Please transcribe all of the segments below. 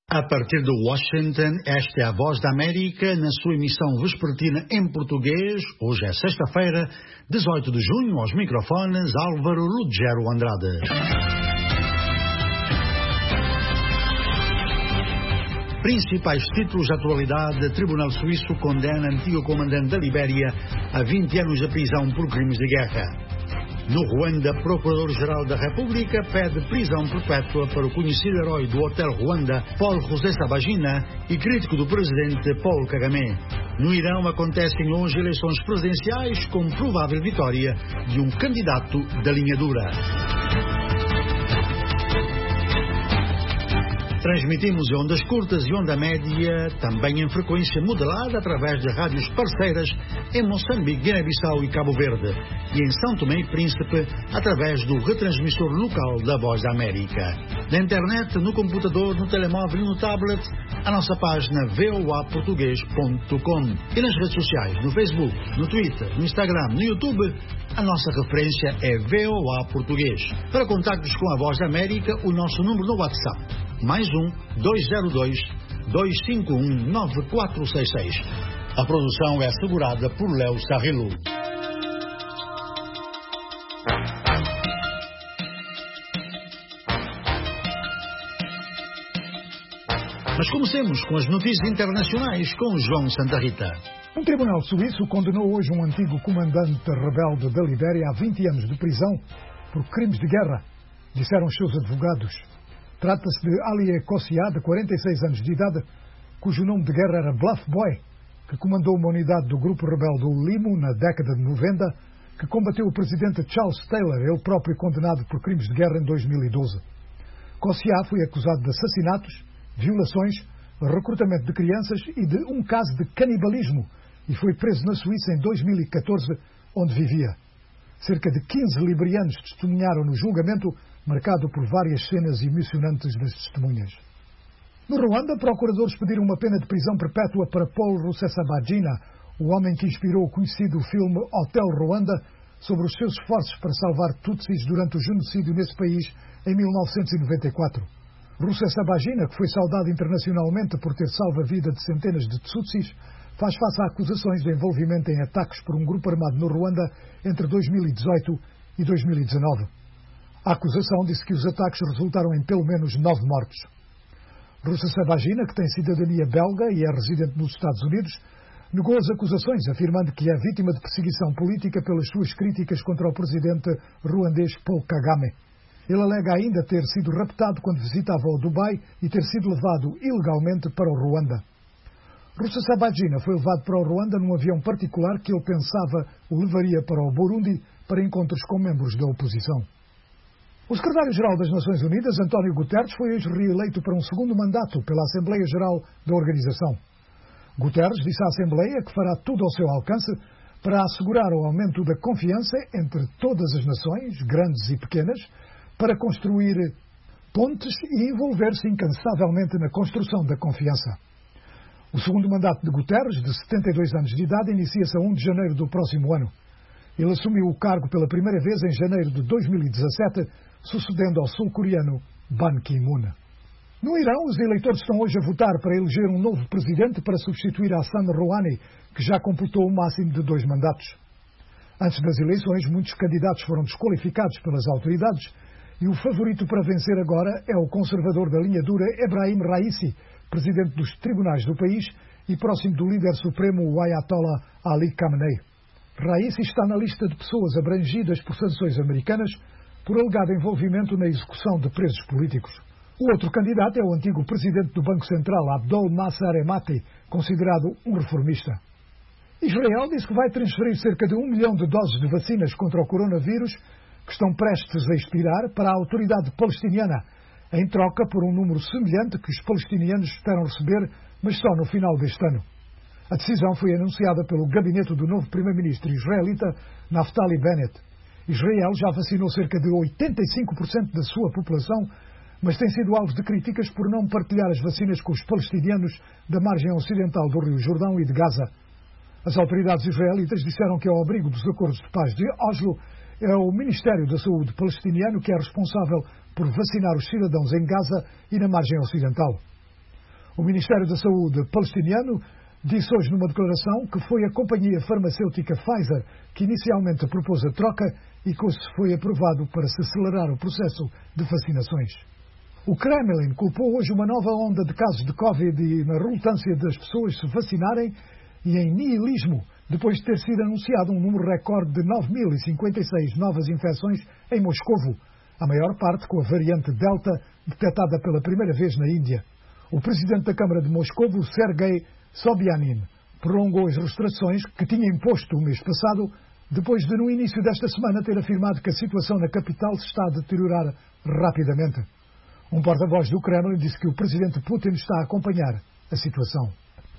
A partir de Washington, esta é a Voz da América, na sua emissão vespertina em português. Hoje é sexta-feira, 18 de junho, aos microfones, Álvaro Ruggiero Andrade. Principais títulos de atualidade: Tribunal Suíço condena antigo comandante da Libéria a 20 anos de prisão por crimes de guerra. No Ruanda, Procurador-Geral da República pede prisão perpétua para o conhecido herói do Hotel Ruanda, Paul Rusesabagina, e crítico do presidente Paul Kagame. No Irão, acontecem hoje eleições presidenciais com provável vitória de um candidato da linha dura. Transmitimos em ondas curtas e onda média, também em frequência modulada através de rádios parceiras em Moçambique, Guiné-Bissau e Cabo Verde, e em São Tomé e Príncipe através do retransmissor local da Voz da América. Na internet, no computador, no telemóvel e no tablet, a nossa página voaportugues.com, e nas redes sociais, no Facebook, no Twitter, no Instagram, no YouTube, a nossa referência é VOA Português. Para contactos com a Voz da América, o nosso número no WhatsApp, mais 202-251-9466. A produção é assegurada por Léo Sarrilu. Mas comecemos com as notícias internacionais com João Santa Rita. Um tribunal suíço condenou hoje um antigo comandante rebelde da Libéria a 20 anos de prisão por crimes de guerra, disseram os seus advogados. Trata-se de Ali Kossiá, de 46 anos de idade, cujo nome de guerra era Bluff Boy, que comandou uma unidade do grupo rebelde Limo na década de 90, que combateu o presidente Charles Taylor, ele próprio condenado por crimes de guerra em 2012. Kossiá foi acusado de assassinatos, violações, recrutamento de crianças e de um caso de canibalismo, e foi preso na Suíça em 2014, onde vivia. Cerca de 15 liberianos testemunharam no julgamento, marcado por várias cenas emocionantes das testemunhas. No Ruanda, procuradores pediram uma pena de prisão perpétua para Paul Rusesabagina, o homem que inspirou o conhecido filme Hotel Ruanda, sobre os seus esforços para salvar Tutsis durante o genocídio nesse país em 1994. Rusesabagina, que foi saudado internacionalmente por ter salvo a vida de centenas de Tutsis, faz face a acusações de envolvimento em ataques por um grupo armado no Ruanda entre 2018 e 2019. A acusação disse que os ataques resultaram em pelo menos 9 mortos. Rusesabagina, que tem cidadania belga e é residente nos Estados Unidos, negou as acusações, afirmando que é vítima de perseguição política pelas suas críticas contra o presidente ruandês Paul Kagame. Ele alega ainda ter sido raptado quando visitava o Dubai e ter sido levado ilegalmente para o Ruanda. Rusesabagina foi levado para o Ruanda num avião particular que ele pensava o levaria para o Burundi para encontros com membros da oposição. O secretário-geral das Nações Unidas, António Guterres, foi hoje reeleito para um segundo mandato pela Assembleia Geral da organização. Guterres disse à Assembleia que fará tudo ao seu alcance para assegurar o aumento da confiança entre todas as nações, grandes e pequenas, para construir pontes e envolver-se incansavelmente na construção da confiança. O segundo mandato de Guterres, de 72 anos de idade, inicia-se a 1 de janeiro do próximo ano. Ele assumiu o cargo pela primeira vez em janeiro de 2017, sucedendo ao sul-coreano Ban Ki-moon. No Irão, os eleitores estão hoje a votar para eleger um novo presidente para substituir Hassan Rouhani, que já completou o máximo de 2 mandatos. Antes das eleições, muitos candidatos foram desqualificados pelas autoridades e o favorito para vencer agora é o conservador da linha dura Ebrahim Raisi, presidente dos tribunais do país e próximo do líder supremo, o Ayatollah Ali Khamenei. Raisi está na lista de pessoas abrangidas por sanções americanas por alegado envolvimento na execução de presos políticos. O outro candidato é o antigo presidente do Banco Central, Abdol Nasser Emati, considerado um reformista. Israel diz que vai transferir cerca de 1 milhão de doses de vacinas contra o coronavírus, que estão prestes a expirar, para a autoridade palestiniana, em troca por um número semelhante que os palestinianos esperam receber, mas só no final deste ano. A decisão foi anunciada pelo gabinete do novo primeiro-ministro israelita, Naftali Bennett. Israel já vacinou cerca de 85% da sua população, mas tem sido alvo de críticas por não partilhar as vacinas com os palestinianos da margem ocidental do Rio Jordão e de Gaza. As autoridades israelitas disseram que, ao abrigo dos acordos de paz de Oslo, é o Ministério da Saúde palestiniano que é responsável por vacinar os cidadãos em Gaza e na margem ocidental. O Ministério da Saúde palestiniano disse hoje numa declaração que foi a companhia farmacêutica Pfizer que inicialmente propôs a troca e que hoje foi aprovado para se acelerar o processo de vacinações. O Kremlin culpou hoje uma nova onda de casos de Covid e na relutância das pessoas se vacinarem e em nihilismo, depois de ter sido anunciado um número recorde de 9.056 novas infecções em Moscovo, a maior parte com a variante Delta, detectada pela primeira vez na Índia. O presidente da Câmara de Moscovo, Sergei Sobyanin, prolongou as restrições que tinha imposto o mês passado, depois de, no início desta semana, ter afirmado que a situação na capital se está a deteriorar rapidamente. Um porta-voz do Kremlin disse que o presidente Putin está a acompanhar a situação.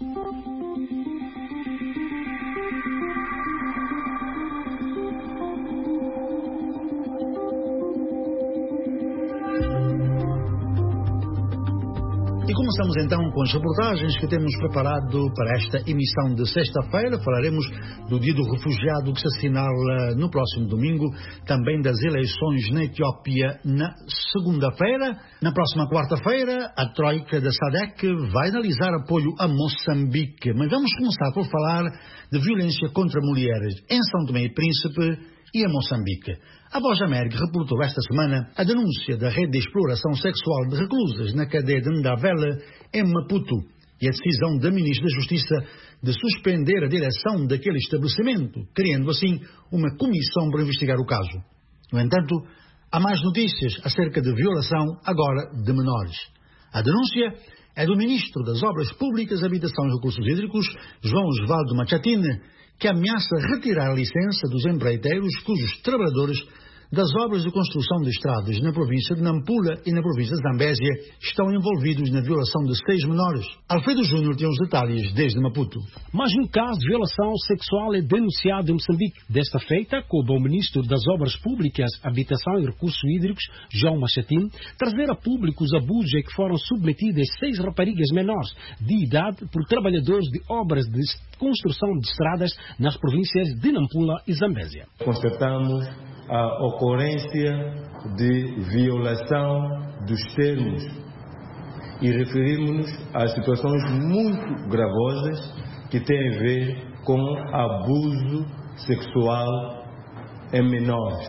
E começamos então com as reportagens que temos preparado para esta emissão de sexta-feira. Falaremos do Dia do Refugiado que se assinala no próximo domingo, também das eleições na Etiópia na segunda-feira. Na próxima quarta-feira, a Troika da SADC vai analisar apoio a Moçambique. Mas vamos começar por falar de violência contra mulheres em São Tomé e Príncipe e a Moçambique. A Voz América reportou esta semana a denúncia da rede de exploração sexual de reclusas na cadeia de Ndavele, em Maputo, e a decisão da Ministra da Justiça de suspender a direção daquele estabelecimento, criando assim uma comissão para investigar o caso. No entanto, há mais notícias acerca de violação, agora de menores. A denúncia é do Ministro das Obras Públicas, Habitação e Recursos Hídricos, João Osvaldo Machatine, que ameaça retirar a licença dos empreiteiros cujos trabalhadores das obras de construção de estradas na província de Nampula e na província de Zambésia estão envolvidos na violação de 6 menores. Alfredo Júnior tem os detalhes desde Maputo. Mais um caso de violação sexual é denunciado em Moçambique. Desta feita, coube ao Ministro das Obras Públicas, Habitação e Recursos Hídricos, João Machatine, trazer a público os abusos a que foram submetidas 6 raparigas menores de idade por trabalhadores de obras de construção de estradas nas províncias de Nampula e Zambésia. Constatamos a ocorrência de violação dos termos e referimos-nos a situações muito gravosas que têm a ver com abuso sexual em menores.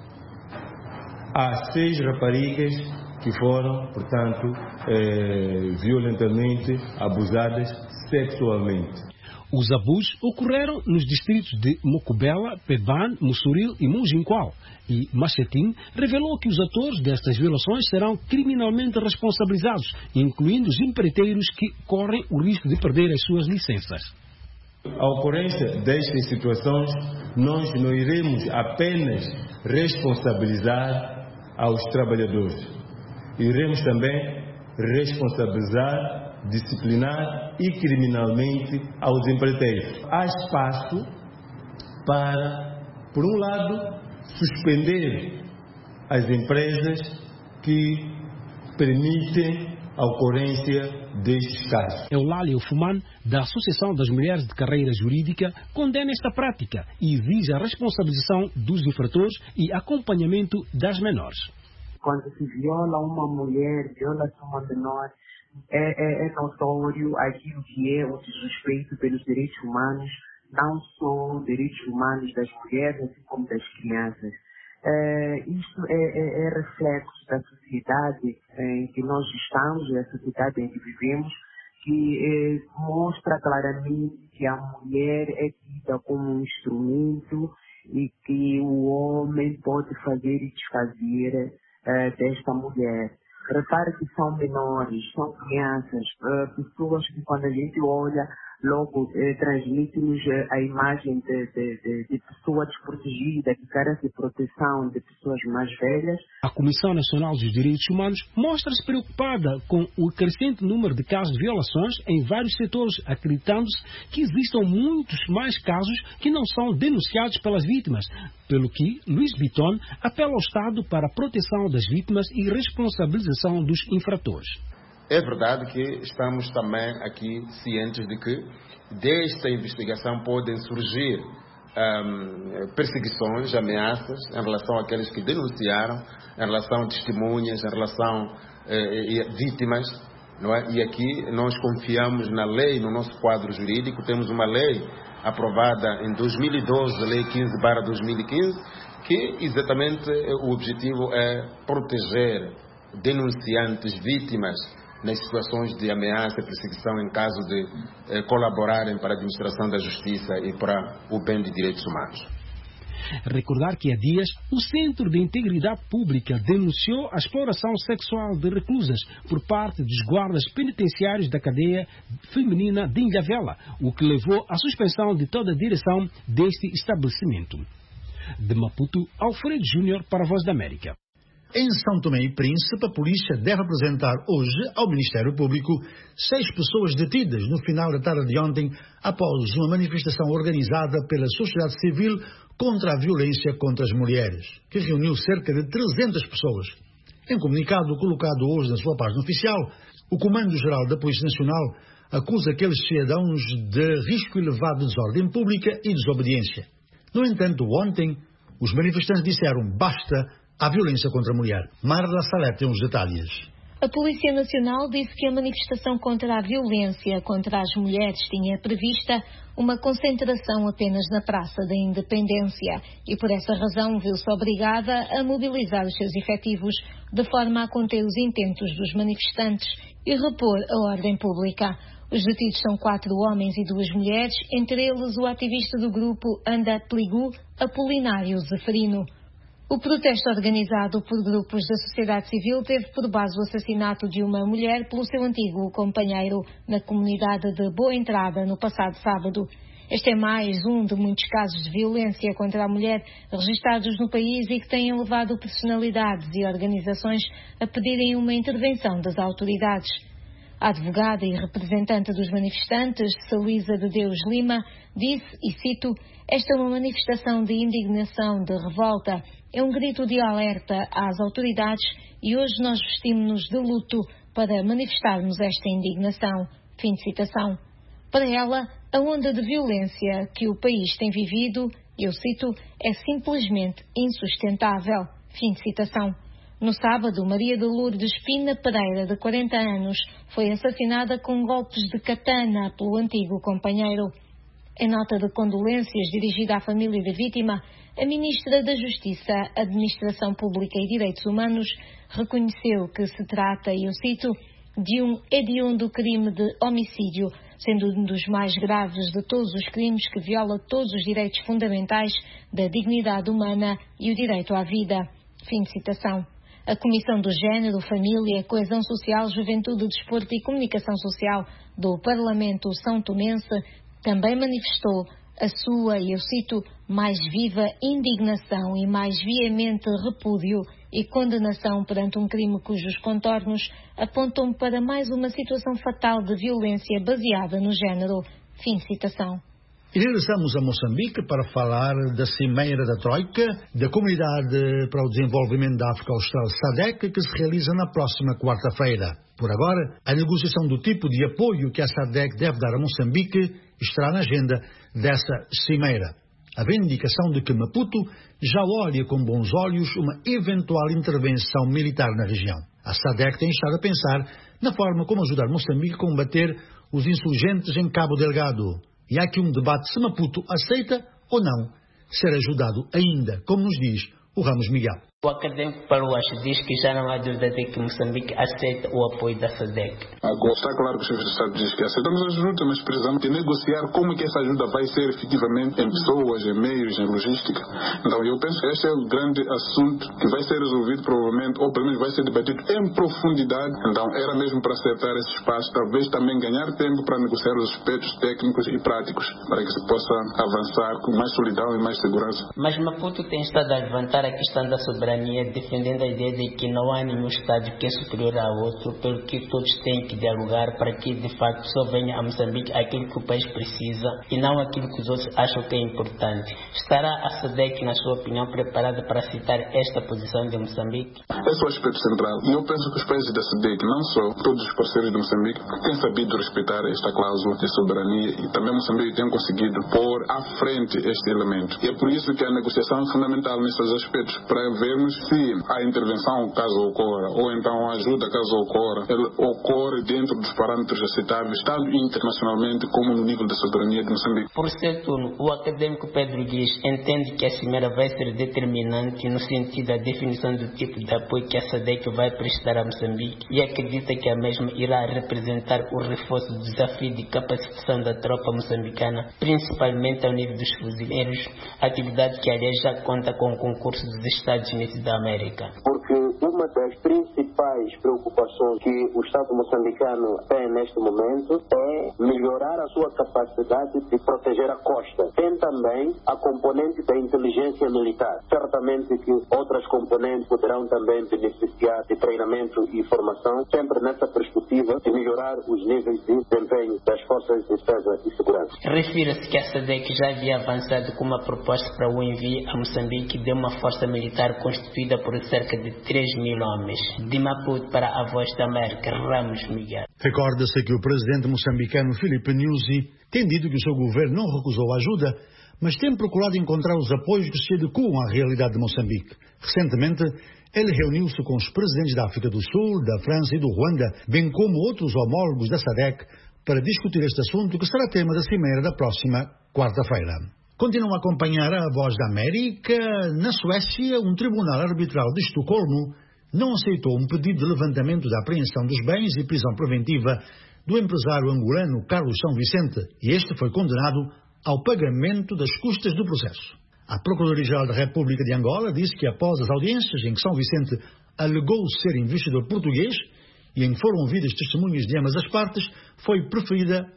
Há 6 raparigas que foram, portanto, violentamente abusadas sexualmente. Os abusos ocorreram nos distritos de Mocubela, Peban, Mussuril e Munginqual. E Machatine revelou que os autores destas violações serão criminalmente responsabilizados, incluindo os empreiteiros que correm o risco de perder as suas licenças. A ocorrência destas situações, nós não iremos apenas responsabilizar aos trabalhadores. Iremos também responsabilizar, disciplinar e criminalmente aos empreiteiros. Há espaço para, por um lado, suspender as empresas que permitem a ocorrência destes casos. Eulália Fuman, da Associação das Mulheres de Carreira Jurídica, condena esta prática e exige a responsabilização dos infratores e acompanhamento das menores. Quando se viola uma mulher, viola-se uma menor, é notório aquilo que é o desrespeito pelos direitos humanos, não só direitos humanos das mulheres, assim como das crianças. Isso é reflexo da sociedade em que nós estamos, da sociedade em que vivemos, que mostra claramente que a mulher é tida como um instrumento e que o homem pode fazer e desfazer desta mulher. Repare que são menores, são crianças, pessoas que quando a gente olha, logo transmite-nos a imagem de pessoa desprotegida, que carece de proteção, de pessoas mais velhas. A Comissão Nacional dos Direitos Humanos mostra-se preocupada com o crescente número de casos de violações em vários setores, acreditando-se que existam muitos mais casos que não são denunciados pelas vítimas, pelo que Luís Bitton apela ao Estado para a proteção das vítimas e responsabilização dos infratores. É verdade que estamos também aqui cientes de que desta investigação podem surgir perseguições, ameaças em relação àqueles que denunciaram, em relação a testemunhas, em relação a vítimas. não é? E aqui nós confiamos na lei, no nosso quadro jurídico. Temos uma lei aprovada em 2012, a Lei 15/2015, que exatamente o objetivo é proteger denunciantes, vítimas, nas situações de ameaça e perseguição em caso de colaborarem para a administração da justiça e para o bem de direitos humanos. Recordar que há dias o Centro de Integridade Pública denunciou a exploração sexual de reclusas por parte dos guardas penitenciários da cadeia feminina de Ilhavela, o que levou à suspensão de toda a direção deste estabelecimento. De Maputo, Alfredo Júnior para a Voz da América. Em São Tomé e Príncipe, a polícia deve apresentar hoje ao Ministério Público 6 pessoas detidas no final da tarde de ontem após uma manifestação organizada pela sociedade civil contra a violência contra as mulheres, que reuniu cerca de 300 pessoas. Em comunicado colocado hoje na sua página oficial, o Comando-Geral da Polícia Nacional acusa aqueles cidadãos de risco elevado de desordem pública e desobediência. No entanto, ontem, os manifestantes disseram basta à violência contra a mulher. Marla Salete tem os detalhes. A Polícia Nacional disse que a manifestação contra a violência contra as mulheres tinha prevista uma concentração apenas na Praça da Independência e, por essa razão, viu-se obrigada a mobilizar os seus efetivos de forma a conter os intentos dos manifestantes e repor a ordem pública. Os detidos são 4 homens e 2 mulheres, entre eles o ativista do grupo Anda Pligu, Apolinário Zeferino. O protesto organizado por grupos da sociedade civil teve por base o assassinato de uma mulher pelo seu antigo companheiro na comunidade de Boa Entrada no passado sábado. Este é mais um de muitos casos de violência contra a mulher registrados no país e que têm levado personalidades e organizações a pedirem uma intervenção das autoridades. A advogada e representante dos manifestantes, Celisa de Deus Lima, disse, e cito, esta é uma manifestação de indignação, de revolta, é um grito de alerta às autoridades e hoje nós vestimos-nos de luto para manifestarmos esta indignação. Fim de citação. Para ela, a onda de violência que o país tem vivido, eu cito, é simplesmente insustentável. Fim de citação. No sábado, Maria de Lourdes Pina Pereira, de 40 anos, foi assassinada com golpes de katana pelo antigo companheiro. Em nota de condolências dirigida à família da vítima, a Ministra da Justiça, Administração Pública e Direitos Humanos reconheceu que se trata, e eu cito, de um hediondo crime de homicídio, sendo um dos mais graves de todos os crimes que viola todos os direitos fundamentais da dignidade humana e o direito à vida. Fim de citação. A Comissão do Género, Família, Coesão Social, Juventude, Desporto e Comunicação Social do Parlamento São Tomense também manifestou a sua, e eu cito, mais viva indignação e mais veemente repúdio e condenação perante um crime cujos contornos apontam para mais uma situação fatal de violência baseada no género. Fim de citação. E regressamos a Moçambique para falar da Cimeira da Troika, da Comunidade para o Desenvolvimento da África Austral SADC, que se realiza na próxima quarta-feira. Por agora, a negociação do tipo de apoio que a SADC deve dar a Moçambique estará na agenda dessa Cimeira, havendo indicação de que Maputo já olha com bons olhos uma eventual intervenção militar na região. A SADC tem estado a pensar na forma como ajudar Moçambique a combater os insurgentes em Cabo Delgado. E há aqui um debate se Maputo aceita ou não ser ajudado ainda, como nos diz o Ramos Miguel. O académico Paruacho diz que já não há dúvida de que Moçambique aceita o apoio da SADC. Agora, está claro que o chefe de Estado diz que aceitamos a ajuda, mas precisamos de negociar como que essa ajuda vai ser efetivamente em pessoas, em meios, em logística. Então eu penso que este é o grande assunto que vai ser resolvido provavelmente, ou pelo menos vai ser debatido em profundidade. Então era mesmo para acertar esse espaço, talvez também ganhar tempo para negociar os aspectos técnicos e práticos, para que se possa avançar com mais solidão e mais segurança. Mas Maputo tem estado a levantar a questão da soberania, defendendo a ideia de que não há nenhum Estado que é superior ao outro, pelo que todos têm que dialogar para que de facto só venha a Moçambique aquilo que o país precisa e não aquilo que os outros acham que é importante. Estará a SADC, na sua opinião, preparada para aceitar esta posição de Moçambique? Esse é o aspecto central. E eu penso que os países da SADC, não só todos os parceiros de Moçambique, têm sabido respeitar esta cláusula de soberania e também Moçambique tem conseguido pôr à frente este elemento. E é por isso que a negociação é fundamental nesses aspectos, para ver vermos se a intervenção, caso ocorra, ou então a ajuda, caso ocorra, ela ocorre dentro dos parâmetros aceitáveis, tanto internacionalmente como no nível da soberania de Moçambique. Por ser turno, o académico Pedro Guiz entende que a cimeira vai ser determinante no sentido da definição do tipo de apoio que a SADC vai prestar a Moçambique e acredita que a mesma irá representar o reforço do desafio de capacitação da tropa moçambicana, principalmente ao nível dos fuzileiros, atividade que aliás já conta com o concurso dos Estados Unidos da América. Porque uma das principais preocupações que o Estado moçambicano tem neste momento é melhorar a sua capacidade de proteger a costa. Tem também a componente da inteligência militar. Certamente que outras componentes poderão também beneficiar de treinamento e formação, sempre nessa perspectiva de melhorar os níveis de desempenho das forças de defesa e segurança. Refira-se que a SADC já havia avançado com uma proposta para o envio a Moçambique de uma força militar constituída por cerca de 3.000 homens. De Maputo para a Voz da América, Ramos Miguel. Recorda-se que o presidente moçambicano Filipe Nyusi tem dito que o seu governo não recusou a ajuda, mas tem procurado encontrar os apoios que se adequam à realidade de Moçambique. Recentemente, ele reuniu-se com os presidentes da África do Sul, da França e do Ruanda, bem como outros homólogos da SADC, para discutir este assunto que será tema da cimeira da próxima quarta-feira. Continuam a acompanhar a Voz da América. Na Suécia, um tribunal arbitral de Estocolmo não aceitou um pedido de levantamento da apreensão dos bens e prisão preventiva do empresário angolano Carlos São Vicente, e este foi condenado ao pagamento das custas do processo. A Procuradoria-Geral da República de Angola disse que após as audiências em que São Vicente alegou ser investidor português e em que foram ouvidas testemunhas de ambas as partes, foi preferida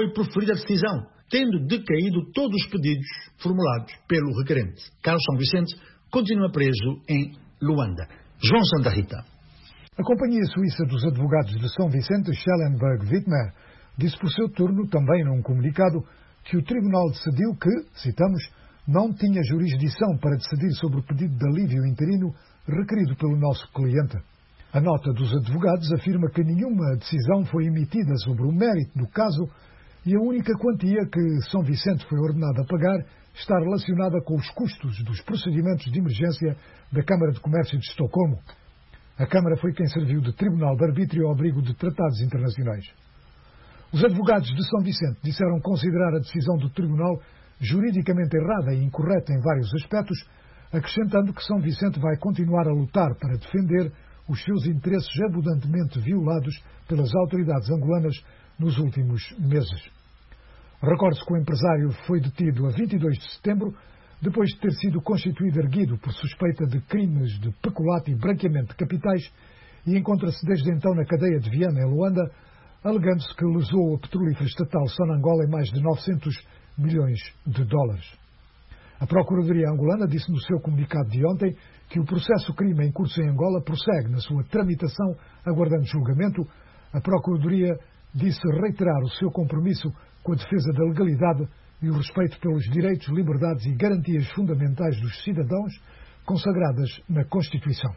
a decisão, tendo decaído todos os pedidos formulados pelo requerente. Carlos São Vicente continua preso em Luanda. João Santa Rita. A Companhia Suíça dos Advogados de São Vicente, Schellenberg Wittmer, disse por seu turno, também num comunicado, que o tribunal decidiu que, citamos, não tinha jurisdição para decidir sobre o pedido de alívio interino requerido pelo nosso cliente. A nota dos advogados afirma que nenhuma decisão foi emitida sobre o mérito do caso e a única quantia que São Vicente foi ordenado a pagar está relacionada com os custos dos procedimentos de emergência da Câmara de Comércio de Estocolmo. A Câmara foi quem serviu de tribunal de arbítrio ao abrigo de tratados internacionais. Os advogados de São Vicente disseram considerar a decisão do tribunal juridicamente errada e incorreta em vários aspectos, acrescentando que São Vicente vai continuar a lutar para defender os seus interesses abundantemente violados pelas autoridades angolanas nos últimos meses. Recorde-se que o empresário foi detido a 22 de setembro, depois de ter sido constituído erguido por suspeita de crimes de peculato e branqueamento de capitais, e encontra-se desde então na cadeia de Viana, em Luanda, alegando-se que lesou a petrolífera estatal Sonangol em mais de 900 milhões de dólares. A Procuradoria angolana disse no seu comunicado de ontem que o processo-crime em curso em Angola prossegue na sua tramitação, aguardando julgamento. A Procuradoria disse reiterar o seu compromisso com a defesa da legalidade e o respeito pelos direitos, liberdades e garantias fundamentais dos cidadãos consagradas na Constituição.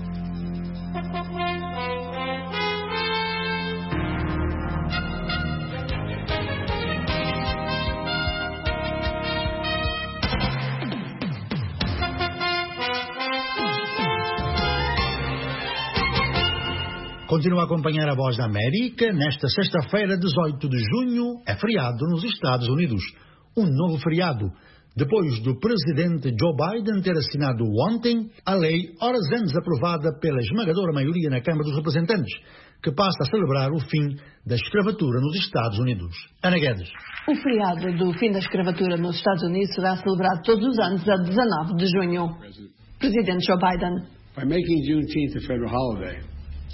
Continua a acompanhar a Voz da América. Nesta sexta-feira, 18 de junho, é feriado nos Estados Unidos. Um novo feriado, depois do presidente Joe Biden ter assinado ontem a lei, horas antes aprovada pela esmagadora maioria na Câmara dos Representantes, que passa a celebrar o fim da escravatura nos Estados Unidos. Ana Guedes. O feriado do fim da escravatura nos Estados Unidos será celebrado todos os anos a 19 de junho. Presidente Joe Biden. By making Juneteenth a federal holiday,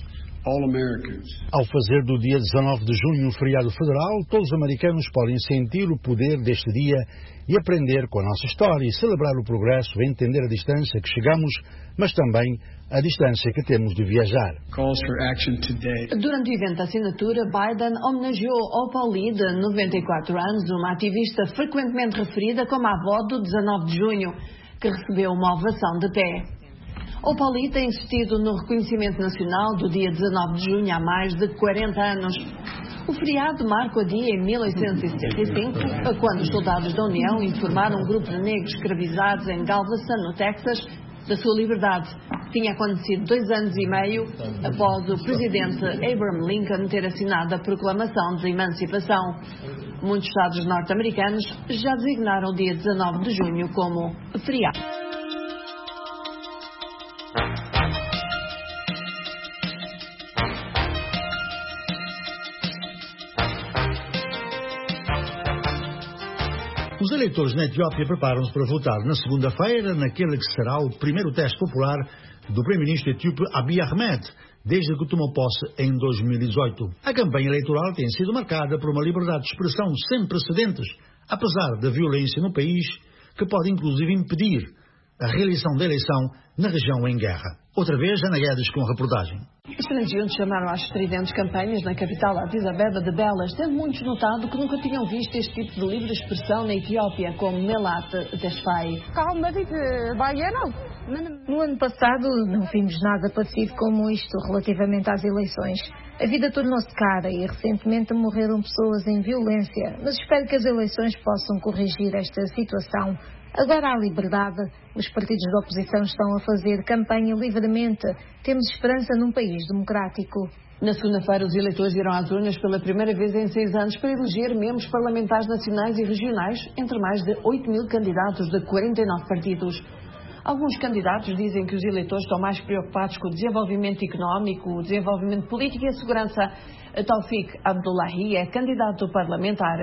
ao fazer do dia 19 de junho um feriado federal, todos os americanos podem sentir o poder deste dia e aprender com a nossa história e celebrar o progresso, entender a distância que chegamos, mas também a distância que temos de viajar. Durante o evento de assinatura, Biden homenageou Opal Lee, de 94 anos, uma ativista frequentemente referida como a avó do 19 de junho, que recebeu uma ovação de pé. Opal Lee tem insistido no reconhecimento nacional do dia 19 de junho há mais de 40 anos. O feriado marca o dia em 1875, quando os soldados da União informaram um grupo de negros escravizados em Galveston, no Texas, da sua liberdade. Tinha acontecido 2 anos e meio após o presidente Abraham Lincoln ter assinado a Proclamação de Emancipação. Muitos estados norte-americanos já designaram o dia 19 de junho como feriado. Os eleitores na Etiópia preparam-se para votar na segunda-feira naquele que será o primeiro teste popular do primeiro-ministro etíope Abiy Ahmed, desde que tomou posse em 2018. A campanha eleitoral tem sido marcada por uma liberdade de expressão sem precedentes, apesar da violência no país, que pode inclusive impedir a realização da eleição na região em guerra. Outra vez, Ana Guedes com a reportagem. Os transeuntes chamaram às estridentes campanhas na capital Addis Abeba de Belas, tendo muitos notado que nunca tinham visto este tipo de livre expressão na Etiópia, como Melat Tesfaye. No ano passado não vimos nada parecido como isto relativamente às eleições. A vida tornou-se cara e recentemente morreram pessoas em violência, mas espero que as eleições possam corrigir esta situação. Agora há liberdade, os partidos da oposição estão a fazer campanha livremente. Temos esperança num país democrático. Na segunda-feira, os eleitores irão às urnas pela primeira vez em 6 anos para eleger membros parlamentares nacionais e regionais, entre mais de 8 mil candidatos de 49 partidos. Alguns candidatos dizem que os eleitores estão mais preocupados com o desenvolvimento económico, o desenvolvimento político e a segurança. Taufik Abdullahi é candidato parlamentar.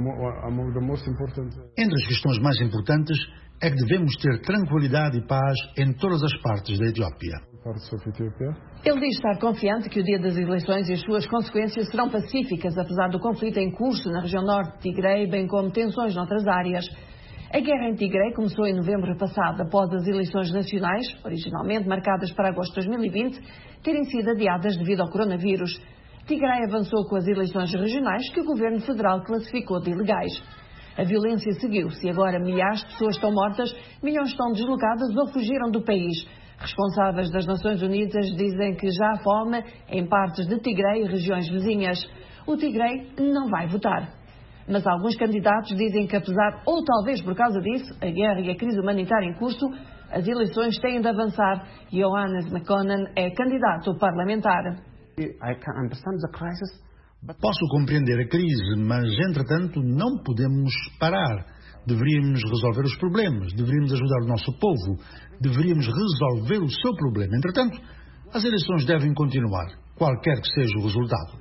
Entre as questões mais importantes é que devemos ter tranquilidade e paz em todas as partes da Etiópia. Ele diz estar confiante que o dia das eleições e as suas consequências serão pacíficas, apesar do conflito em curso na região norte de Tigray, bem como tensões noutras áreas. A guerra em Tigray começou em novembro passado, após as eleições nacionais, originalmente marcadas para agosto de 2020, terem sido adiadas devido ao coronavírus. Tigray avançou com as eleições regionais que o governo federal classificou de ilegais. A violência seguiu-se e agora milhares de pessoas estão mortas, milhões estão deslocadas ou fugiram do país. Responsáveis das Nações Unidas dizem que já há fome em partes de Tigray e regiões vizinhas. O Tigray não vai votar. Mas alguns candidatos dizem que, apesar, ou talvez por causa disso, a guerra e a crise humanitária em curso, as eleições têm de avançar. Johannes McConnell é candidato parlamentar. Posso compreender a crise, mas, entretanto, não podemos parar. Deveríamos resolver os problemas, deveríamos ajudar o nosso povo, deveríamos resolver o seu problema. Entretanto, as eleições devem continuar, qualquer que seja o resultado.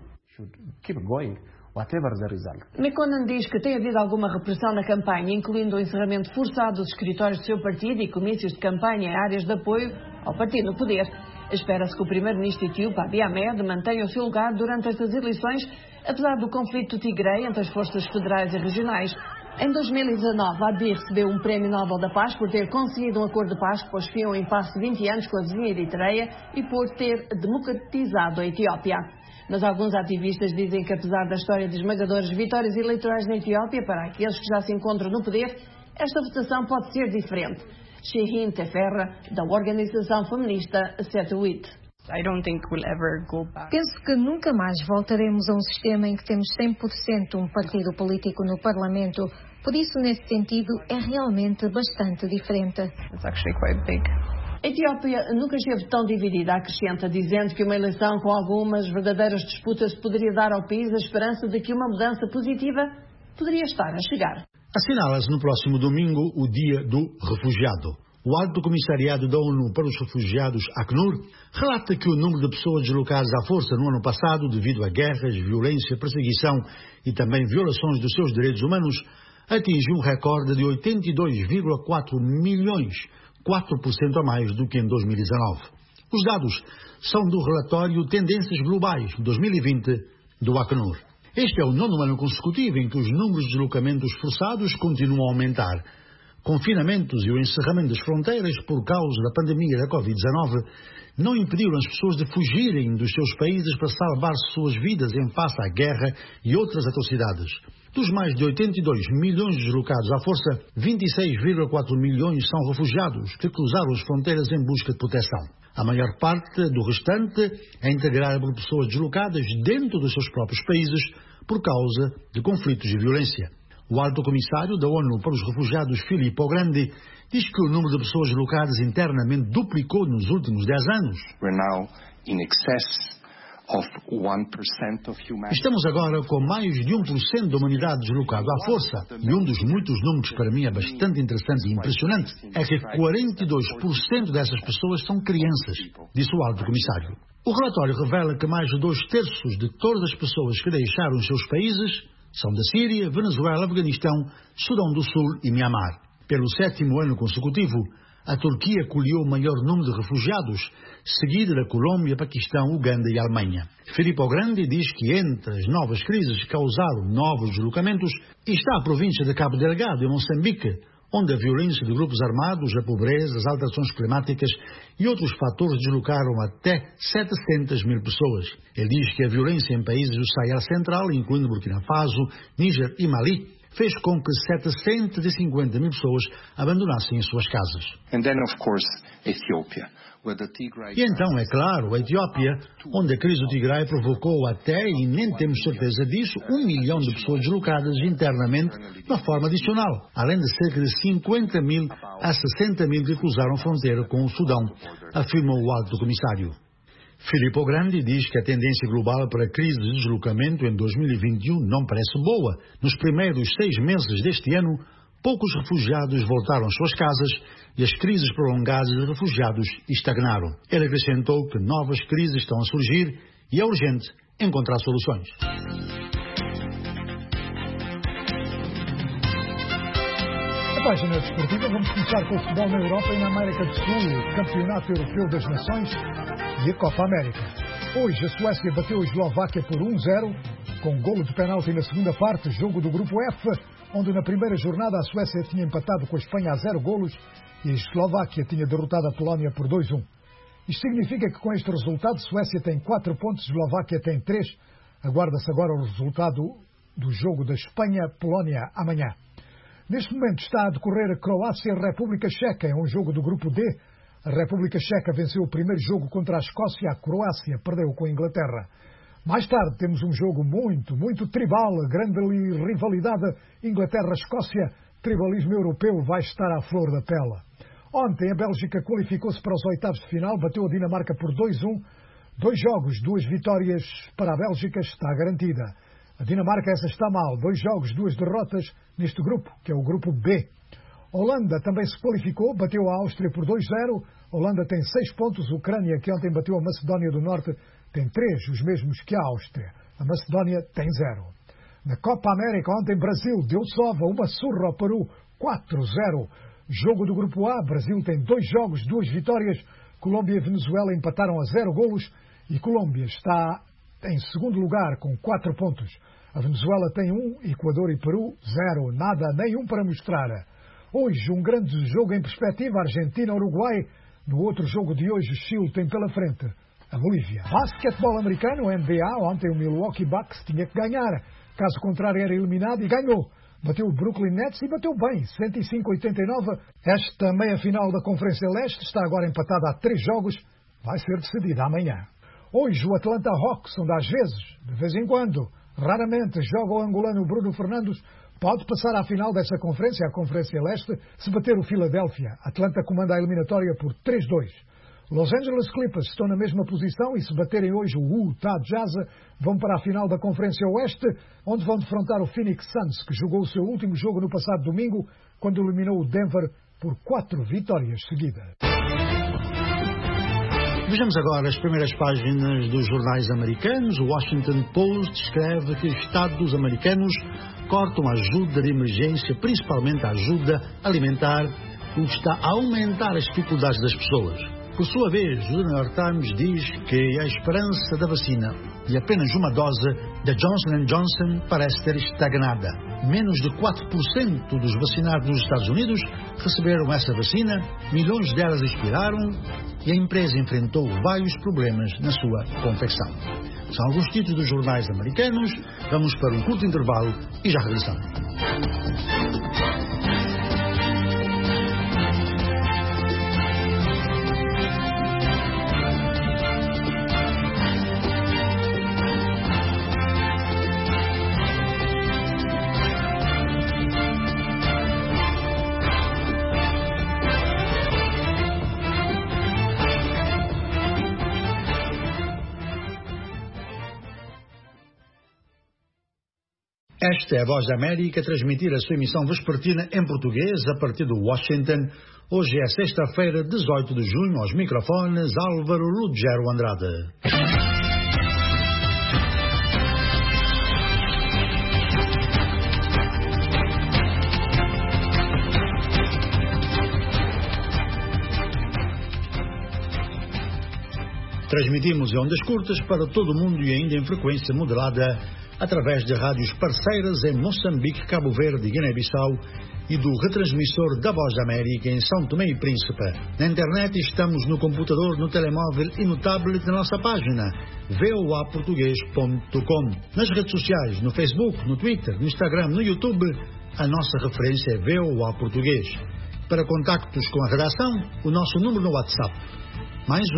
McConnell diz que tem havido alguma repressão na campanha, incluindo o encerramento forçado dos escritórios do seu partido e comícios de campanha em áreas de apoio ao partido no poder. Espera-se que o primeiro-ministro etíope Abiy Ahmed mantenha o seu lugar durante estas eleições, apesar do conflito do Tigray entre as forças federais e regionais. Em 2019, Abiy recebeu um prémio Nobel da Paz por ter conseguido um acordo de paz que pôs fim a um impasse de 20 anos com a vizinha Eritreia e por ter democratizado a Etiópia. Mas alguns ativistas dizem que, apesar da história de esmagadoras vitórias eleitorais na Etiópia, para aqueles que já se encontram no poder, esta votação pode ser diferente. Shehin Teferra, da organização feminista Setwit. Penso que nunca mais voltaremos a um sistema em que temos 100% um partido político no Parlamento. Por isso, nesse sentido, é realmente bastante diferente. A Etiópia nunca esteve tão dividida, acrescenta, dizendo que uma eleição com algumas verdadeiras disputas poderia dar ao país a esperança de que uma mudança positiva poderia estar a chegar. Assinala-se no próximo domingo o Dia do Refugiado. O Alto Comissariado da ONU para os Refugiados, ACNUR, relata que o número de pessoas deslocadas à força no ano passado, devido a guerras, violência, perseguição e também violações dos seus direitos humanos, atingiu um recorde de 82,4 milhões, 4% a mais do que em 2019. Os dados são do relatório Tendências Globais 2020 do ACNUR. Este é o 9º ano consecutivo em que os números de deslocamentos forçados continuam a aumentar. Confinamentos e o encerramento das fronteiras por causa da pandemia da Covid-19 não impediram as pessoas de fugirem dos seus países para salvar suas vidas em face à guerra e outras atrocidades. Dos mais de 82 milhões de deslocados à força, 26,4 milhões são refugiados que cruzaram as fronteiras em busca de proteção. A maior parte do restante é integrada por pessoas deslocadas dentro dos seus próprios países por causa de conflitos e violência. O alto comissário da ONU para os Refugiados, Filippo Grandi, diz que o número de pessoas deslocadas internamente duplicou nos últimos 10 anos. Estamos agora com mais de 1% da humanidade deslocado à força. E um dos muitos números que para mim é bastante interessante e impressionante é que 42% dessas pessoas são crianças, disse o alto comissário. O relatório revela que mais de 2/3 de todas as pessoas que deixaram os seus países são da Síria, Venezuela, Afeganistão, Sudão do Sul e Mianmar. Pelo 7º ano consecutivo, a Turquia acolheu o maior número de refugiados, seguida da Colômbia, Paquistão, Uganda e Alemanha. Filippo Grandi diz que entre as novas crises que causaram novos deslocamentos está a província de Cabo Delgado, em Moçambique, onde a violência de grupos armados, a pobreza, as alterações climáticas e outros fatores deslocaram até 700.000 pessoas. Ele diz que a violência em países do Sahel Central, incluindo Burkina Faso, Níger e Mali, fez com que 750.000 pessoas abandonassem as suas casas. E então, é claro, a Etiópia, onde a crise do Tigray provocou até, e nem temos certeza disso, 1 milhão de pessoas deslocadas internamente de uma forma adicional, além de cerca de 50.000 a 60.000 que cruzaram a fronteira com o Sudão, afirmou o alto comissário. Filippo Grandi diz que a tendência global para a crise de deslocamento em 2021 não parece boa. Nos primeiros 6 meses deste ano, poucos refugiados voltaram às suas casas e as crises prolongadas de refugiados estagnaram. Ele acrescentou que novas crises estão a surgir e é urgente encontrar soluções. Na página desportiva vamos começar com o futebol na Europa e na América do Sul, o Campeonato Europeu das Nações e a Copa América. Hoje a Suécia bateu a Eslováquia por 1-0, com golo de penalti na segunda parte, jogo do grupo F, onde na primeira jornada a Suécia tinha empatado com a Espanha a 0 golos e a Eslováquia tinha derrotado a Polónia por 2-1. Isto significa que com este resultado Suécia tem 4 pontos, Eslováquia tem 3. Aguarda-se agora o resultado do jogo da Espanha-Polónia amanhã. Neste momento está a decorrer a Croácia-República Checa, é um jogo do grupo D. A República Checa venceu o primeiro jogo contra a Escócia, a Croácia perdeu com a Inglaterra. Mais tarde temos um jogo muito tribal, a grande rivalidade Inglaterra-Escócia, tribalismo europeu vai estar à flor da pele. Ontem a Bélgica qualificou-se para os oitavos de final, bateu a Dinamarca por 2-1, 2 jogos, 2 vitórias para a Bélgica, está garantida. A Dinamarca essa está mal, 2 jogos, 2 derrotas neste grupo, que é o grupo B. A Holanda também se qualificou, bateu a Áustria por 2-0, a Holanda tem 6 pontos, a Ucrânia, que ontem bateu a Macedónia do Norte, tem 3, os mesmos que a Áustria. A Macedónia tem 0. Na Copa América, ontem Brasil deu sova, uma surra ao Peru, 4-0. Jogo do grupo A, Brasil tem 2 jogos, 2 vitórias, Colômbia e Venezuela empataram a 0 golos e Colômbia está em segundo lugar com 4 pontos. A Venezuela tem 1, Equador e Peru 0, nada, nenhum para mostrar. Hoje um grande jogo em perspectiva, Argentina-Uruguai. No outro jogo de hoje, o Chile tem pela frente a Bolívia. Basquetebol americano, NBA, ontem o Milwaukee Bucks tinha que ganhar. Caso contrário era eliminado e ganhou. Bateu o Brooklyn Nets e bateu bem, 105-89. Esta meia-final da Conferência Leste está agora empatada a 3 jogos, vai ser decidida amanhã. Hoje o Atlanta Hawks, onde às vezes, de vez em quando, raramente joga o angolano Bruno Fernandes, pode passar à final dessa conferência, a Conferência Leste, se bater o Philadelphia. Atlanta comanda a eliminatória por 3-2. Los Angeles Clippers estão na mesma posição e se baterem hoje o Utah Jazz, vão para a final da Conferência Oeste, onde vão defrontar o Phoenix Suns, que jogou o seu último jogo no passado domingo, quando eliminou o Denver por 4 vitórias seguidas. Vejamos agora as primeiras páginas dos jornais americanos. O Washington Post escreve que Estados americanos cortam a ajuda de emergência, principalmente a ajuda alimentar, o que está a aumentar as dificuldades das pessoas. Por sua vez, o New York Times diz que a esperança da vacina de apenas uma dose da Johnson & Johnson parece ter estagnada. Menos de 4% dos vacinados nos Estados Unidos receberam essa vacina, milhões delas expiraram e a empresa enfrentou vários problemas na sua confecção. São alguns títulos dos jornais americanos. Vamos para um curto intervalo e já regressamos. Esta é a Voz da América a transmitir a sua emissão vespertina em português a partir de Washington. Hoje é sexta-feira, 18 de junho, aos microfones Álvaro Lugero Andrade. Transmitimos em ondas curtas para todo o mundo e ainda em frequência modulada através de rádios parceiras em Moçambique, Cabo Verde e Guiné-Bissau e do retransmissor da Voz da América em São Tomé e Príncipe. Na internet estamos no computador, no telemóvel e no tablet na nossa página voaportugues.com. Nas redes sociais, no Facebook, no Twitter, no Instagram, no YouTube, a nossa referência é VOA Português. Para contactos com a redação, o nosso número no WhatsApp, mais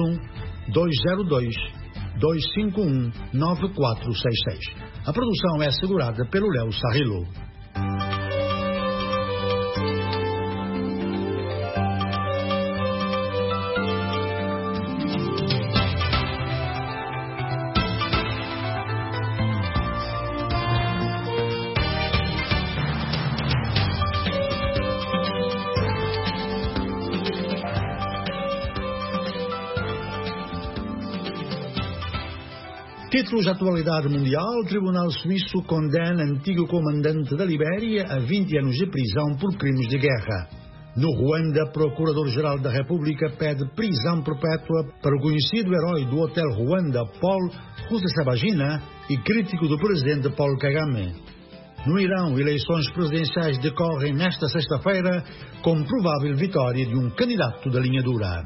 202-251-9466. A produção é assegurada pelo Léo Sarrilo. Títulos de atualidade mundial: o Tribunal Suíço condena antigo comandante da Libéria a 20 anos de prisão por crimes de guerra. No Ruanda, Procurador-Geral da República pede prisão perpétua para o conhecido herói do Hotel Ruanda, Paul Rusesabagina, e crítico do presidente Paul Kagame. No Irão, eleições presidenciais decorrem nesta sexta-feira com provável vitória de um candidato da linha dura.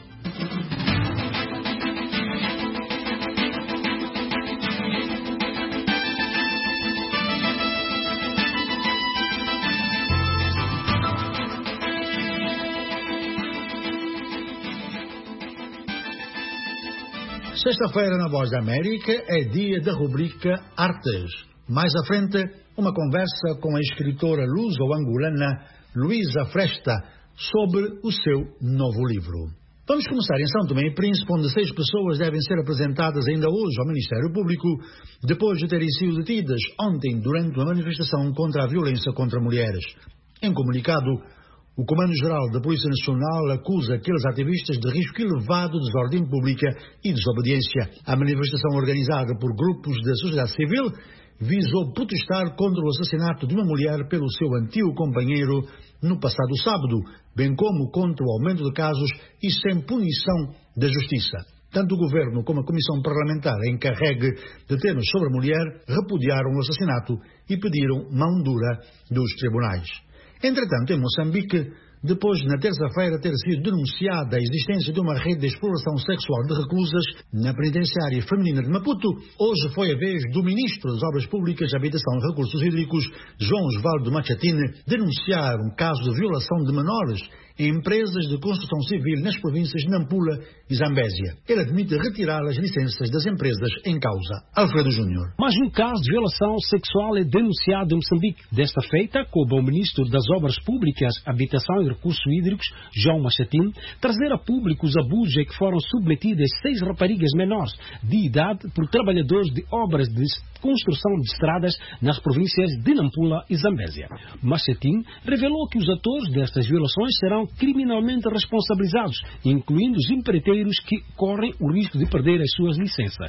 Sexta-feira na Voz da América é dia da rubrica Artes. Mais à frente, uma conversa com a escritora luso-angolana Luísa Fresta sobre o seu novo livro. Vamos começar em São Tomé e Príncipe, onde 6 pessoas devem ser apresentadas ainda hoje ao Ministério Público, depois de terem sido detidas ontem durante uma manifestação contra a violência contra mulheres. Em comunicado, o Comando-Geral da Polícia Nacional acusa aqueles ativistas de risco elevado de desordem pública e desobediência. A manifestação, organizada por grupos da sociedade civil, visou protestar contra o assassinato de uma mulher pelo seu antigo companheiro no passado sábado, bem como contra o aumento de casos e sem punição da justiça. Tanto o Governo como a Comissão Parlamentar encarregue de temas sobre a mulher repudiaram o assassinato e pediram mão dura dos tribunais. Entretanto, em Moçambique, depois de na terça-feira ter sido denunciada a existência de uma rede de exploração sexual de reclusas na penitenciária feminina de Maputo, hoje foi a vez do Ministro das Obras Públicas, Habitação e Recursos Hídricos, João Osvaldo Machatine, denunciar um caso de violação de menores em empresas de construção civil nas províncias de Nampula e Zambésia. Ele admite retirar as licenças das empresas em causa. Alfredo Júnior. Mais um caso de violação sexual é denunciado em Moçambique. Desta feita, coube ao Ministro das Obras Públicas, Habitação e Recursos Hídricos, João Machatine, trazer a público os abusos a que foram submetidas 6 raparigas menores de idade por trabalhadores de obras de construção de estradas nas províncias de Nampula e Zambésia. Machatine revelou que os atores destas violações serão criminalmente responsabilizados, incluindo os empreiteiros que correm o risco de perder as suas licenças.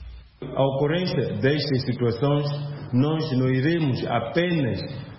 A ocorrência destas situações, nós não iremos apenas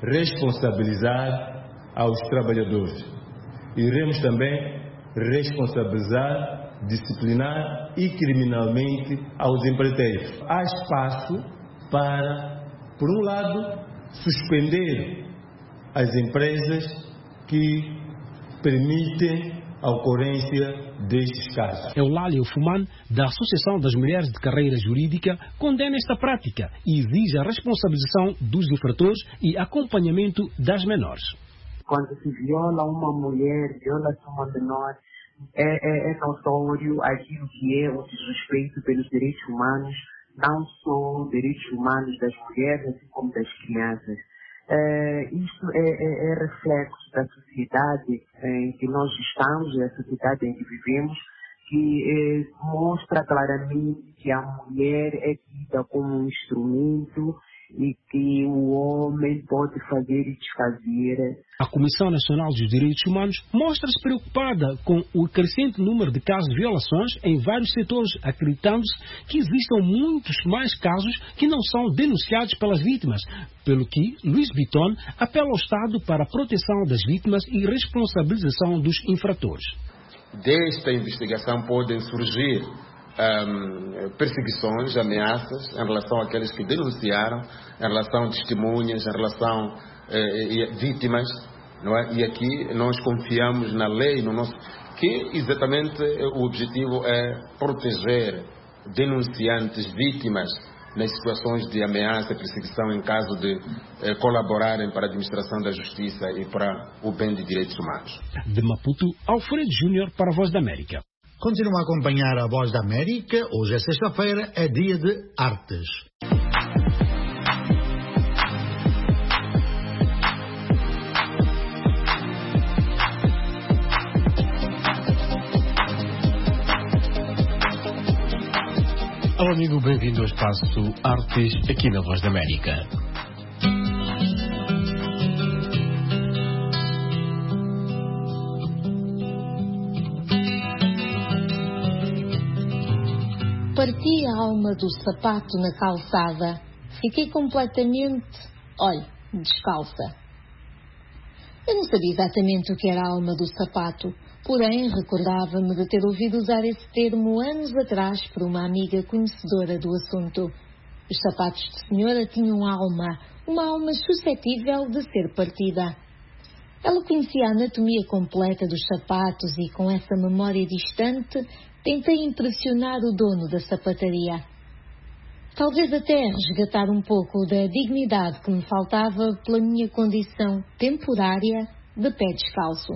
responsabilizar aos trabalhadores, iremos também responsabilizar, disciplinar e criminalmente aos empreiteiros. Há espaço para, por um lado, suspender as empresas que permitem a ocorrência destes casos. Eulálio Fuman, da Associação das Mulheres de Carreira Jurídica, condena esta prática e exige a responsabilização dos infratores e acompanhamento das menores. Quando se viola uma mulher, viola-se uma menor, é notório aquilo que é o desrespeito pelos direitos humanos, não só direitos humanos das mulheres, assim como das crianças. Isto é reflexo da sociedade em que nós estamos, da sociedade em que vivemos, que mostra claramente que a mulher é tida como um instrumento e que o homem pode fazer e desfazer. A Comissão Nacional dos Direitos Humanos mostra-se preocupada com o crescente número de casos de violações em vários setores, acreditando-se que existam muitos mais casos que não são denunciados pelas vítimas, pelo que Luís Bitton apela ao Estado para a proteção das vítimas e responsabilização dos infratores. Desta investigação podem surgir perseguições, ameaças em relação àqueles que denunciaram, em relação a testemunhas, em relação a vítimas, não é? E aqui nós confiamos na lei, que exatamente o objetivo é proteger denunciantes, vítimas, nas situações de ameaça e perseguição em caso de colaborarem para a administração da justiça e para o bem de direitos humanos. De Maputo, Alfredo Júnior para a Voz da América. Continua a acompanhar a Voz da América. Hoje é sexta-feira, é dia de artes. Olá amigo, bem-vindo ao Espaço Artes aqui na Voz da América. Parti a alma do sapato na calçada. Fiquei completamente, descalça. Eu não sabia exatamente o que era a alma do sapato, porém recordava-me de ter ouvido usar esse termo anos atrás por uma amiga conhecedora do assunto. Os sapatos de senhora tinham alma, uma alma suscetível de ser partida. Ela conhecia a anatomia completa dos sapatos e, com essa memória distante, tentei impressionar o dono da sapataria. Talvez até resgatar um pouco da dignidade que me faltava pela minha condição temporária de pé descalço.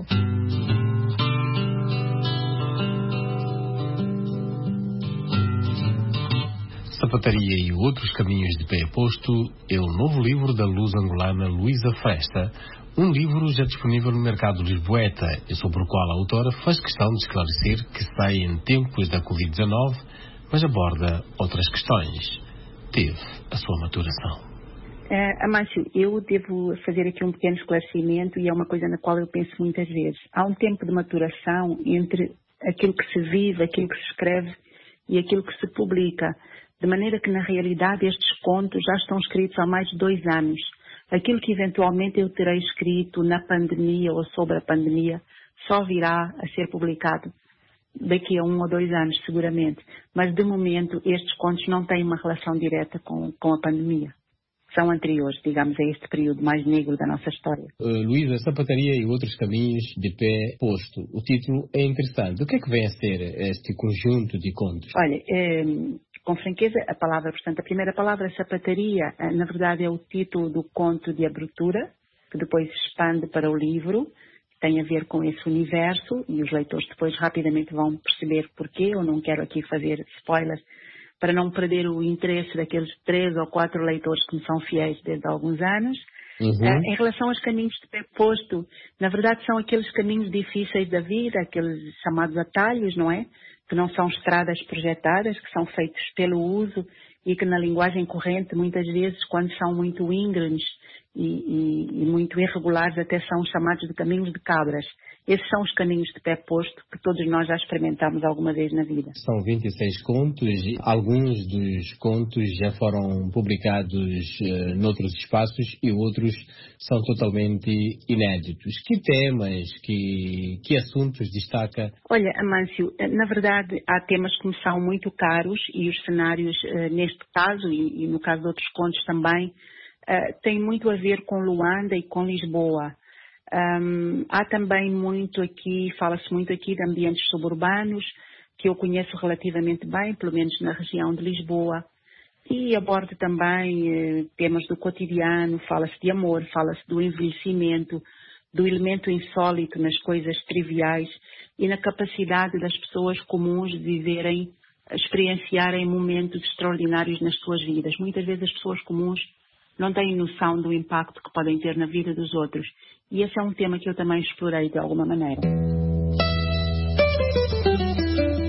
Sapataria e outros caminhos de pé posto é o novo livro da luso-angolana Luísa Fresta, um livro já disponível no mercado lisboeta e sobre o qual a autora faz questão de esclarecer que sai em tempos da Covid-19, mas aborda outras questões. Teve a sua maturação. Amâncio, eu devo fazer aqui um pequeno esclarecimento e é uma coisa na qual eu penso muitas vezes. Há um tempo de maturação entre aquilo que se vive, aquilo que se escreve e aquilo que se publica. De maneira que, na realidade, estes contos já estão escritos há mais de 2 anos. Aquilo que eventualmente eu terei escrito na pandemia ou sobre a pandemia só virá a ser publicado daqui a 1 ou 2 anos, seguramente. Mas, de momento, estes contos não têm uma relação direta com a pandemia. São anteriores, digamos, a este período mais negro da nossa história. Luísa, Sapataria e outros caminhos de pé posto. O título é interessante. O que é que vem a ser este conjunto de contos? Olha, com franqueza, a primeira palavra, sapataria, na verdade é o título do conto de abertura, que depois se expande para o livro, tem a ver com esse universo, e os leitores depois rapidamente vão perceber porquê. Eu não quero aqui fazer spoilers, para não perder o interesse daqueles 3 ou 4 leitores que me são fiéis desde há alguns anos. Em relação aos caminhos de pé posto, na verdade são aqueles caminhos difíceis da vida, aqueles chamados atalhos, não é? Que não são estradas projetadas, que são feitos pelo uso e que na linguagem corrente, muitas vezes, quando são muito íngremes e muito irregulares, até são chamados de caminhos de cabras. Esses são os caminhos de pé posto que todos nós já experimentamos alguma vez na vida. São 26 contos. Alguns dos contos já foram publicados noutros espaços e outros são totalmente inéditos. Que temas, que assuntos destaca? Olha, Amâncio, na verdade há temas que me são muito caros e os cenários, neste caso e no caso de outros contos também, têm muito a ver com Luanda e com Lisboa. Há também fala-se muito aqui de ambientes suburbanos, que eu conheço relativamente bem, pelo menos na região de Lisboa, e abordo também temas do cotidiano, fala-se de amor, fala-se do envelhecimento, do elemento insólito nas coisas triviais e na capacidade das pessoas comuns de viverem, experienciarem momentos extraordinários nas suas vidas. Muitas vezes as pessoas comuns não têm noção do impacto que podem ter na vida dos outros. E esse é um tema que eu também explorei de alguma maneira.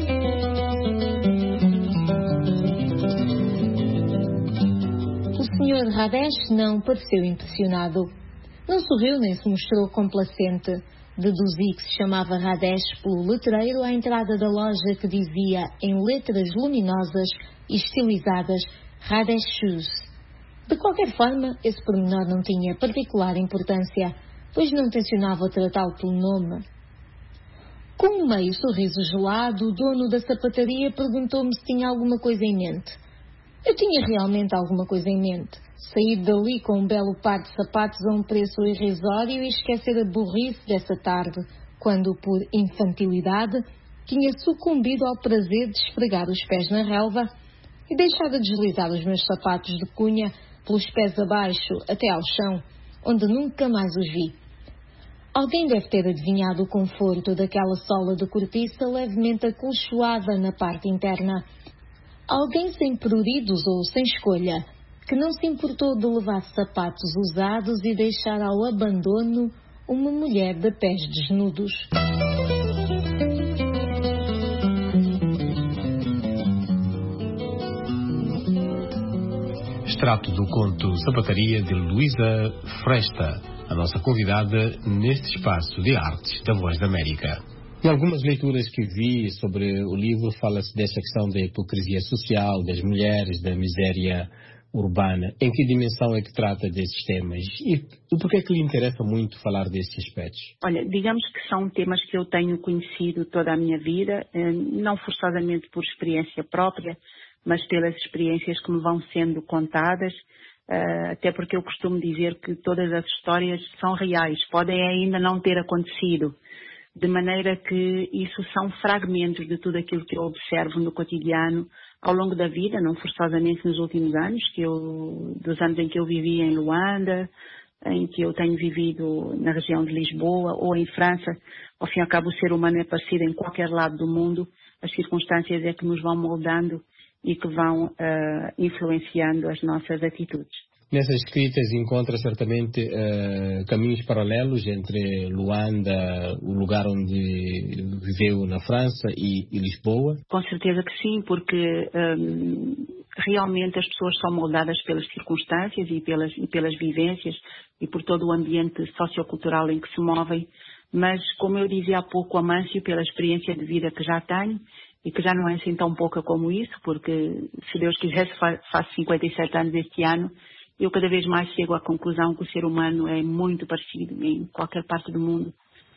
O Sr. Sr. Radesh não pareceu impressionado. Não sorriu nem se mostrou complacente. Deduzi que se chamava Radesh pelo letreiro à entrada da loja que dizia, em letras luminosas e estilizadas, Radesh Shoes. De qualquer forma, esse pormenor não tinha particular importância, pois não tencionava tratá-lo pelo nome. Com um meio sorriso gelado, o dono da sapataria perguntou-me se tinha alguma coisa em mente. Eu tinha realmente alguma coisa em mente. Sair dali com um belo par de sapatos a um preço irrisório e esquecer a burrice dessa tarde, quando, por infantilidade, tinha sucumbido ao prazer de esfregar os pés na relva e deixar de deslizar os meus sapatos de cunha pelos pés abaixo até ao chão, onde nunca mais os vi. Alguém deve ter adivinhado o conforto daquela sola de cortiça levemente acolchoada na parte interna. Alguém sem pruridos ou sem escolha, que não se importou de levar sapatos usados e deixar ao abandono uma mulher de pés desnudos. Extrato do conto Sapataria de Luísa Fresta, a nossa convidada neste espaço de artes da Voz da América. Em algumas leituras que vi sobre o livro, fala-se dessa questão da hipocrisia social, das mulheres, da miséria urbana. Em que dimensão é que trata desses temas? E por que é que lhe interessa muito falar desses aspectos? Olha, digamos que são temas que eu tenho conhecido toda a minha vida, não forçosamente por experiência própria, mas pelas experiências que me vão sendo contadas, até porque eu costumo dizer que todas as histórias são reais, podem ainda não ter acontecido, de maneira que isso são fragmentos de tudo aquilo que eu observo no cotidiano ao longo da vida, não forçosamente nos últimos anos, dos anos em que eu vivi em Luanda, em que eu tenho vivido na região de Lisboa ou em França. Ao fim e ao cabo, o ser humano é parecido em qualquer lado do mundo, as circunstâncias é que nos vão moldando e que vão influenciando as nossas atitudes. Nessas escritas encontra certamente caminhos paralelos entre Luanda, o lugar onde viveu na França, e Lisboa? Com certeza que sim, porque realmente as pessoas são moldadas pelas circunstâncias e pelas vivências e por todo o ambiente sociocultural em que se movem. Mas, como eu dizia há pouco, Amâncio, pela experiência de vida que já tenho, e que já não é assim tão pouca como isso, porque, se Deus quisesse, faço 57 anos este ano, eu cada vez mais chego à conclusão que o ser humano é muito parecido em qualquer parte do mundo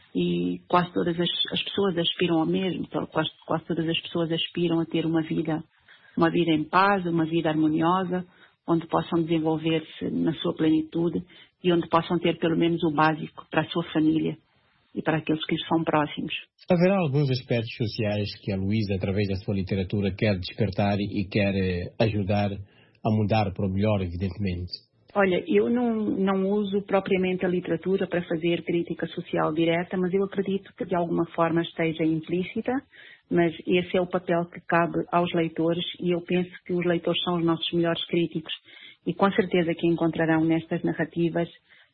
e quase todas as pessoas aspiram ao mesmo, quase todas as pessoas aspiram a ter uma vida em paz, uma vida harmoniosa, onde possam desenvolver-se na sua plenitude e onde possam ter pelo menos o básico para a sua família e para aqueles que lhes são próximos. Haverá alguns aspectos sociais que a Luísa, através da sua literatura, quer despertar e quer ajudar a mudar para o melhor, evidentemente? Olha, eu não uso propriamente a literatura para fazer crítica social direta, mas eu acredito que de alguma forma esteja implícita, mas esse é o papel que cabe aos leitores e eu penso que os leitores são os nossos melhores críticos e com certeza que encontrarão nestas narrativas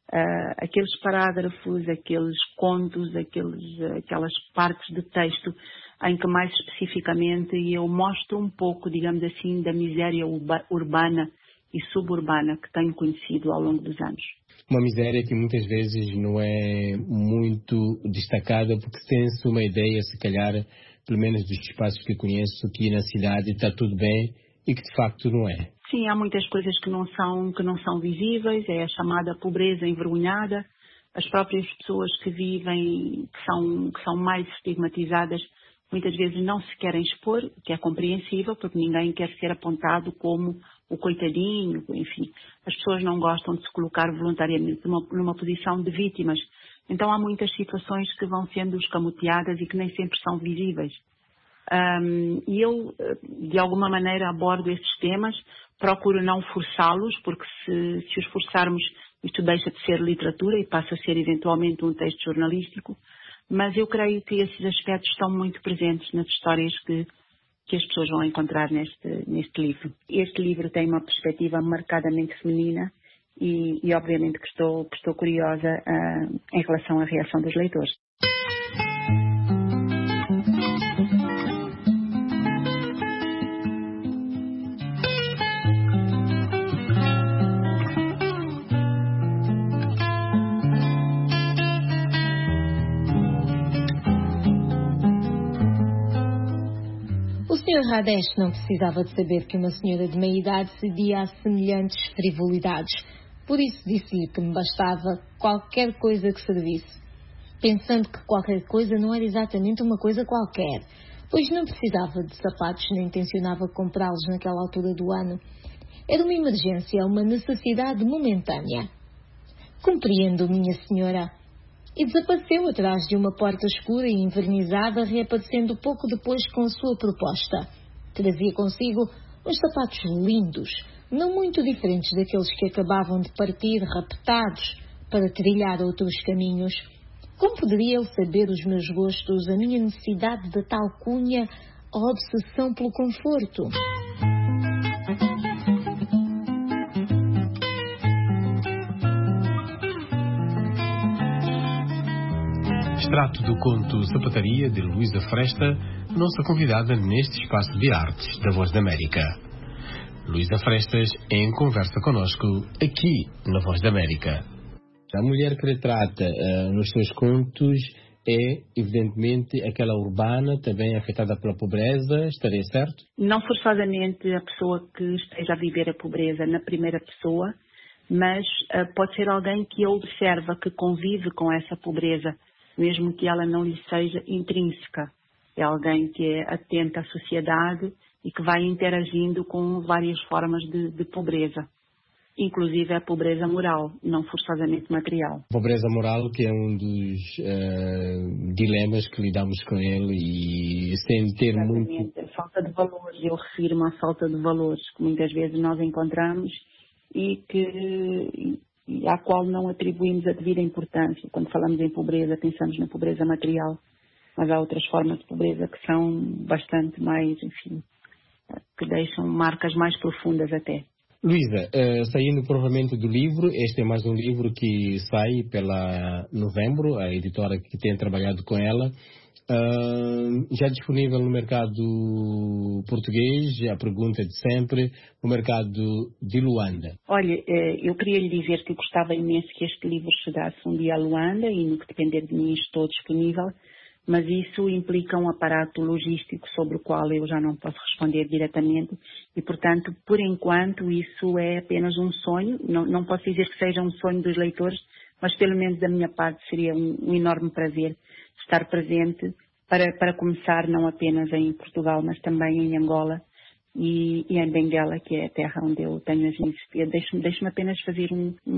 aqueles parágrafos, aqueles contos, aquelas partes de texto em que mais especificamente eu mostro um pouco, digamos assim, da miséria urbana e suburbana que tenho conhecido ao longo dos anos. Uma miséria que muitas vezes não é muito destacada porque tem-se uma ideia, se calhar, pelo menos dos espaços que conheço, que na cidade está tudo bem e que de facto não é. Sim, há muitas coisas que não são visíveis, é a chamada pobreza envergonhada, as próprias pessoas que vivem, que são mais estigmatizadas, muitas vezes não se querem expor, o que é compreensível, porque ninguém quer ser apontado como o coitadinho, enfim. As pessoas não gostam de se colocar voluntariamente numa posição de vítimas. Então há muitas situações que vão sendo escamoteadas e que nem sempre são visíveis. E eu, de alguma maneira, abordo esses temas, procuro não forçá-los, porque se os forçarmos, isto deixa de ser literatura e passa a ser eventualmente um texto jornalístico. Mas eu creio que esses aspectos estão muito presentes nas histórias que as pessoas vão encontrar neste livro. Este livro tem uma perspectiva marcadamente feminina e obviamente que estou curiosa em relação à reação dos leitores. Sr. Radesh não precisava de saber que uma senhora de meia idade cedia a semelhantes frivolidades. Por isso disse-lhe que me bastava qualquer coisa que servisse, pensando que qualquer coisa não era exatamente uma coisa qualquer, pois não precisava de sapatos nem tencionava comprá-los naquela altura do ano. Era uma emergência, uma necessidade momentânea. Compreendo, minha senhora. E desapareceu atrás de uma porta escura e envernizada, reaparecendo pouco depois com a sua proposta. Trazia consigo uns sapatos lindos, não muito diferentes daqueles que acabavam de partir raptados para trilhar outros caminhos. Como poderia ele saber os meus gostos, a minha necessidade de tal cunha, a obsessão pelo conforto? Extrato do conto Sapataria, de Luísa Fresta, nossa convidada neste espaço de artes da Voz da América. Luísa Frestas em conversa conosco aqui na Voz da América. A mulher que retrata nos seus contos é, evidentemente, aquela urbana, também afetada pela pobreza, estaria certo? Não forçosamente a pessoa que esteja a viver a pobreza na primeira pessoa, mas pode ser alguém que observa, que convive com essa pobreza, mesmo que ela não lhe seja intrínseca. É alguém que é atento à sociedade e que vai interagindo com várias formas de pobreza, inclusive a pobreza moral, não forçosamente material. Pobreza moral, que é um dos dilemas que lidamos com ele e sem ter muito... A falta de valores, eu refiro-me à falta de valores que muitas vezes nós encontramos e à qual não atribuímos a devida importância. Quando falamos em pobreza, pensamos na pobreza material, mas há outras formas de pobreza que são bastante mais, enfim, que deixam marcas mais profundas até. Luísa, saindo provavelmente do livro, este é mais um livro que sai pela Novembro, a editora que tem trabalhado com ela, já disponível no mercado português, a pergunta de sempre, no mercado de Luanda. Olha, eu queria lhe dizer que gostava imenso que este livro chegasse um dia a Luanda e no que depender de mim estou disponível, mas isso implica um aparato logístico sobre o qual eu já não posso responder diretamente e, portanto, por enquanto, isso é apenas um sonho. Não posso dizer que seja um sonho dos leitores, mas pelo menos da minha parte seria um enorme prazer estar presente para começar não apenas em Portugal, mas também em Angola e em Benguela, que é a terra onde eu tenho as minhas... Deixe-me apenas fazer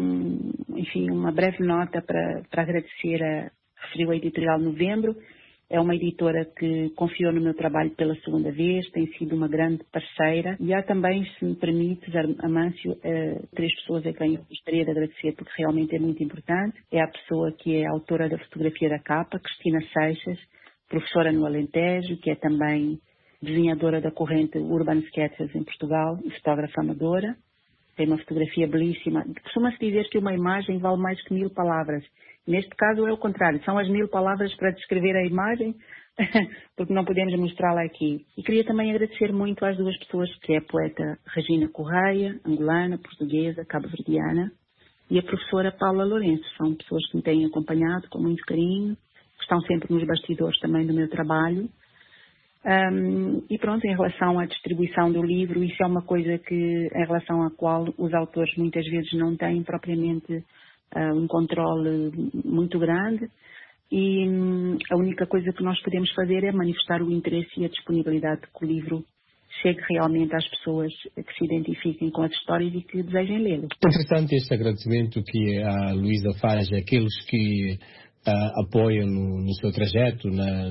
uma breve nota para agradecer referiu a editorial Novembro. É uma editora que confiou no meu trabalho pela segunda vez, tem sido uma grande parceira. E há também, se me permites, Amâncio, 3 pessoas a quem eu gostaria de agradecer, porque realmente é muito importante. É a pessoa que é autora da fotografia da capa, Cristina Seixas, professora no Alentejo, que é também desenhadora da corrente Urban Sketches em Portugal e fotógrafa amadora. Tem uma fotografia belíssima. Costuma-se dizer que uma imagem vale mais que 1000 palavras. Neste caso é o contrário, são as 1000 palavras para descrever a imagem, porque não podemos mostrá-la aqui. E queria também agradecer muito às 2 pessoas, que é a poeta Regina Correia, angolana, portuguesa, cabo-verdiana, e a professora Paula Lourenço. São pessoas que me têm acompanhado com muito carinho, que estão sempre nos bastidores também do meu trabalho. E pronto, em relação à distribuição do livro, isso é uma coisa em relação à qual os autores muitas vezes não têm propriamente um controle muito grande e a única coisa que nós podemos fazer é manifestar o interesse e a disponibilidade de que o livro chegue realmente às pessoas que se identifiquem com as histórias e que desejem lê-lo. Interessante este agradecimento que a Luísa faz àqueles que apoiam no seu trajeto,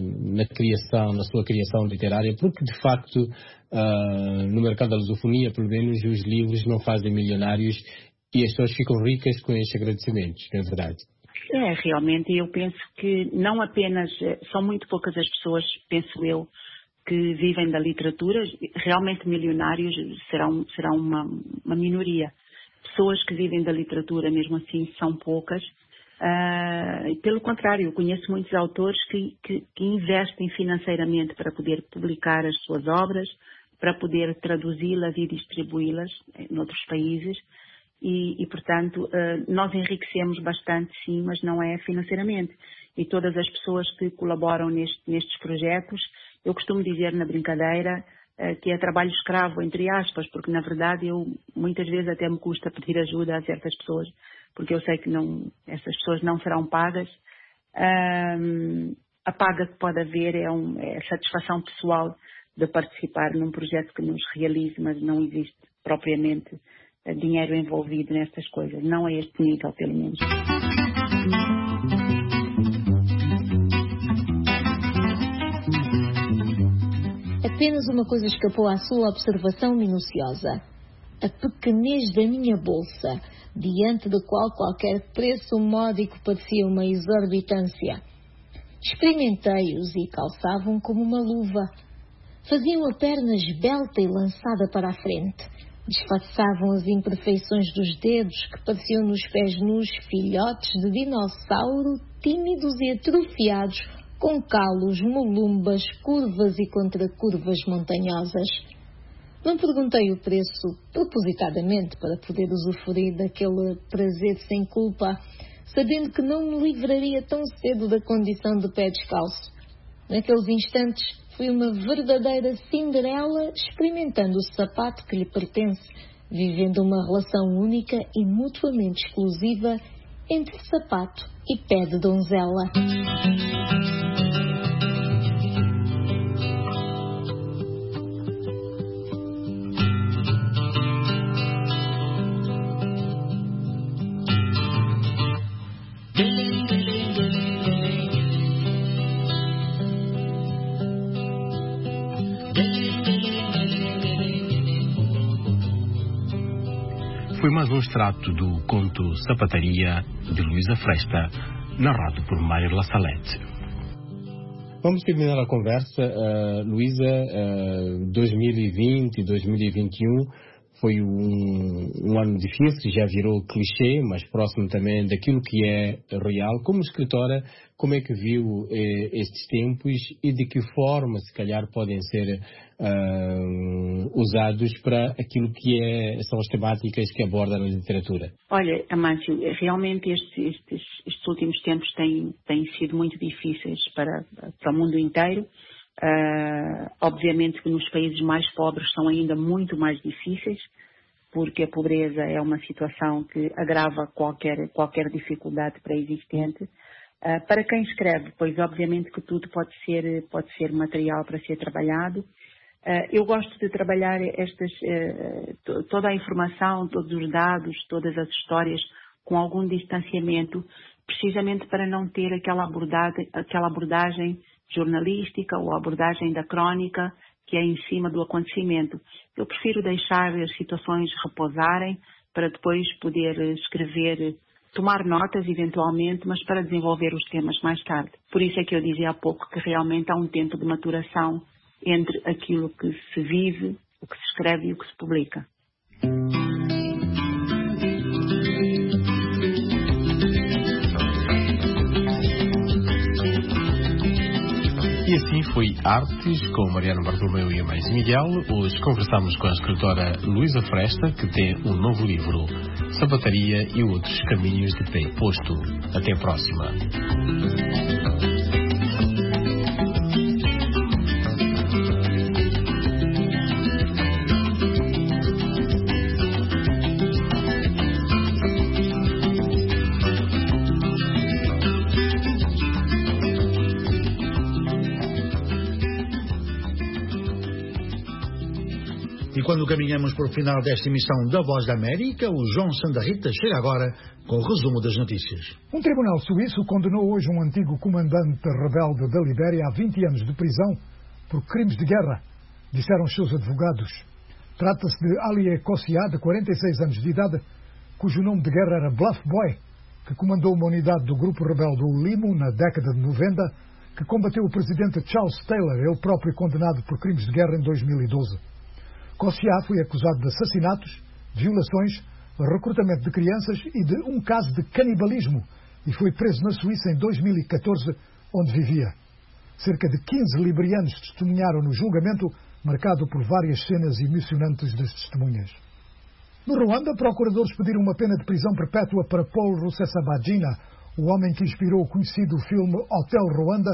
na sua criação literária, porque de facto no mercado da lusofonia, pelo menos, os livros não fazem milionários e as pessoas ficam ricas com estes agradecimentos, não é verdade? Realmente, eu penso que não apenas, são muito poucas as pessoas, penso eu, que vivem da literatura, realmente milionários serão uma minoria. Pessoas que vivem da literatura, mesmo assim, são poucas. Pelo contrário, eu conheço muitos autores que investem financeiramente para poder publicar as suas obras, para poder traduzi-las e distribuí-las em outros países. E, portanto, nós enriquecemos bastante, sim, mas não é financeiramente. E todas as pessoas que colaboram nestes projetos, eu costumo dizer na brincadeira, que é trabalho escravo, entre aspas, porque na verdade eu muitas vezes até me custa pedir ajuda a certas pessoas, porque eu sei que essas pessoas não serão pagas. A paga que pode haver é satisfação pessoal de participar num projeto que nos realize, mas não existe propriamente dinheiro envolvido nestas coisas, não a este nível, pelo menos. Apenas uma coisa escapou à sua observação minuciosa: a pequenez da minha bolsa, diante da qual qualquer preço módico parecia uma exorbitância. Experimentei-os e calçavam como uma luva. Faziam a perna esbelta e lançada para a frente. Disfarçavam as imperfeições dos dedos, que pareciam nos pés nus filhotes de dinossauro, tímidos e atrofiados, com calos, molumbas, curvas e contracurvas montanhosas. Não perguntei o preço propositadamente para poder usufruir daquele prazer sem culpa, sabendo que não me livraria tão cedo da condição de pé descalço. Naqueles instantes fui uma verdadeira Cinderela experimentando o sapato que lhe pertence, vivendo uma relação única e mutuamente exclusiva entre sapato e pé de donzela. Foi mais um extrato do conto Sapataria, de Luísa Fresta, narrado por Mário La Salette. Vamos terminar a conversa. Luísa, 2020 e 2021 foi um ano difícil, já virou clichê, mas próximo também daquilo que é real. Como escritora, como é que viu estes tempos e de que forma, se calhar, podem ser usados para aquilo que são as temáticas que aborda na literatura? Olha, Amâncio, realmente estes últimos tempos têm sido muito difíceis para o mundo inteiro. Obviamente que nos países mais pobres são ainda muito mais difíceis, porque a pobreza é uma situação que agrava qualquer dificuldade pré-existente. Para quem escreve, pois obviamente que tudo pode ser material para ser trabalhado. Eu gosto de trabalhar toda a informação, todos os dados, todas as histórias com algum distanciamento, precisamente para não ter aquela abordagem jornalística ou abordagem da crónica que é em cima do acontecimento. Eu prefiro deixar as situações repousarem para depois poder escrever, tomar notas eventualmente, mas para desenvolver os temas mais tarde. Por isso é que eu dizia há pouco que realmente há um tempo de maturação entre aquilo que se vive, o que se escreve e o que se publica. E assim foi Artes, com Mariano Bartolomeu e a Mãe Miguel. Hoje conversamos com a escritora Luísa Fresta, que tem um novo livro, Sapataria e Outros Caminhos de Pé Posto. Até a próxima. E quando caminhamos para o final desta emissão da Voz da América, o João Sandarrita chega agora com o resumo das notícias. Um tribunal suíço condenou hoje um antigo comandante rebelde da Libéria a 20 anos de prisão por crimes de guerra, disseram os seus advogados. Trata-se de Ali Kossiá, de 46 anos de idade, cujo nome de guerra era Bluff Boy, que comandou uma unidade do grupo rebelde Limo na década de 90, que combateu o presidente Charles Taylor, ele próprio condenado por crimes de guerra em 2012. Kossiá foi acusado de assassinatos, violações, recrutamento de crianças e de um caso de canibalismo e foi preso na Suíça em 2014, onde vivia. Cerca de 15 liberianos testemunharam no julgamento, marcado por várias cenas emocionantes das testemunhas. No Ruanda, procuradores pediram uma pena de prisão perpétua para Paul Rusesabagina, o homem que inspirou o conhecido filme Hotel Ruanda,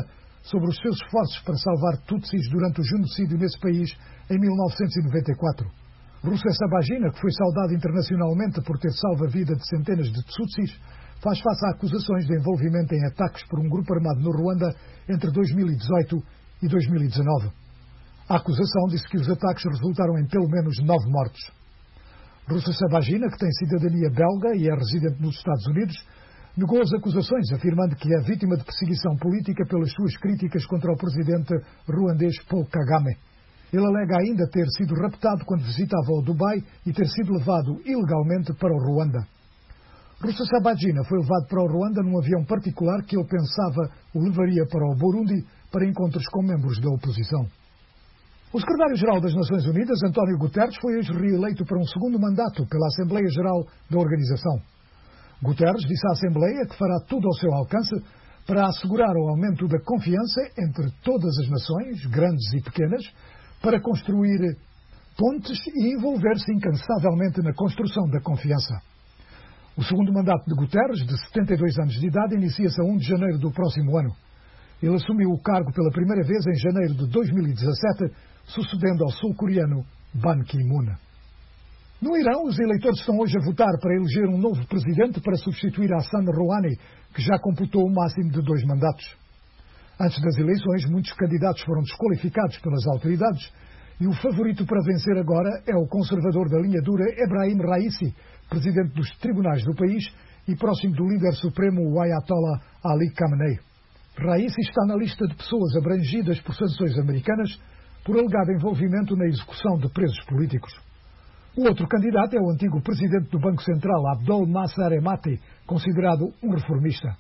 sobre os seus esforços para salvar Tutsis durante o genocídio nesse país em 1994. Rusesabagina, que foi saudado internacionalmente por ter salvo a vida de centenas de Tutsis, faz face a acusações de envolvimento em ataques por um grupo armado no Ruanda entre 2018 e 2019. A acusação disse que os ataques resultaram em pelo menos 9 mortos. Rusesabagina, que tem cidadania belga e é residente nos Estados Unidos, negou as acusações, afirmando que é vítima de perseguição política pelas suas críticas contra o presidente ruandês Paul Kagame. Ele alega ainda ter sido raptado quando visitava o Dubai e ter sido levado ilegalmente para o Ruanda. Rusesabagina foi levado para o Ruanda num avião particular que ele pensava o levaria para o Burundi para encontros com membros da oposição. O secretário-geral das Nações Unidas, António Guterres, foi hoje reeleito para um segundo mandato pela Assembleia Geral da organização. Guterres disse à Assembleia que fará tudo ao seu alcance para assegurar o aumento da confiança entre todas as nações, grandes e pequenas, para construir pontes e envolver-se incansavelmente na construção da confiança. O segundo mandato de Guterres, de 72 anos de idade, inicia-se a 1 de janeiro do próximo ano. Ele assumiu o cargo pela primeira vez em janeiro de 2017, sucedendo ao sul-coreano Ban Ki-moon. No Irão, os eleitores estão hoje a votar para eleger um novo presidente para substituir Hassan Rouhani, que já computou o máximo de 2 mandatos. Antes das eleições, muitos candidatos foram desqualificados pelas autoridades e o favorito para vencer agora é o conservador da linha dura Ebrahim Raisi, presidente dos tribunais do país e próximo do líder supremo, o Ayatollah Ali Khamenei. Raisi está na lista de pessoas abrangidas por sanções americanas por alegado envolvimento na execução de presos políticos. O outro candidato é o antigo presidente do Banco Central, Abdel Nasser Emati, considerado um reformista.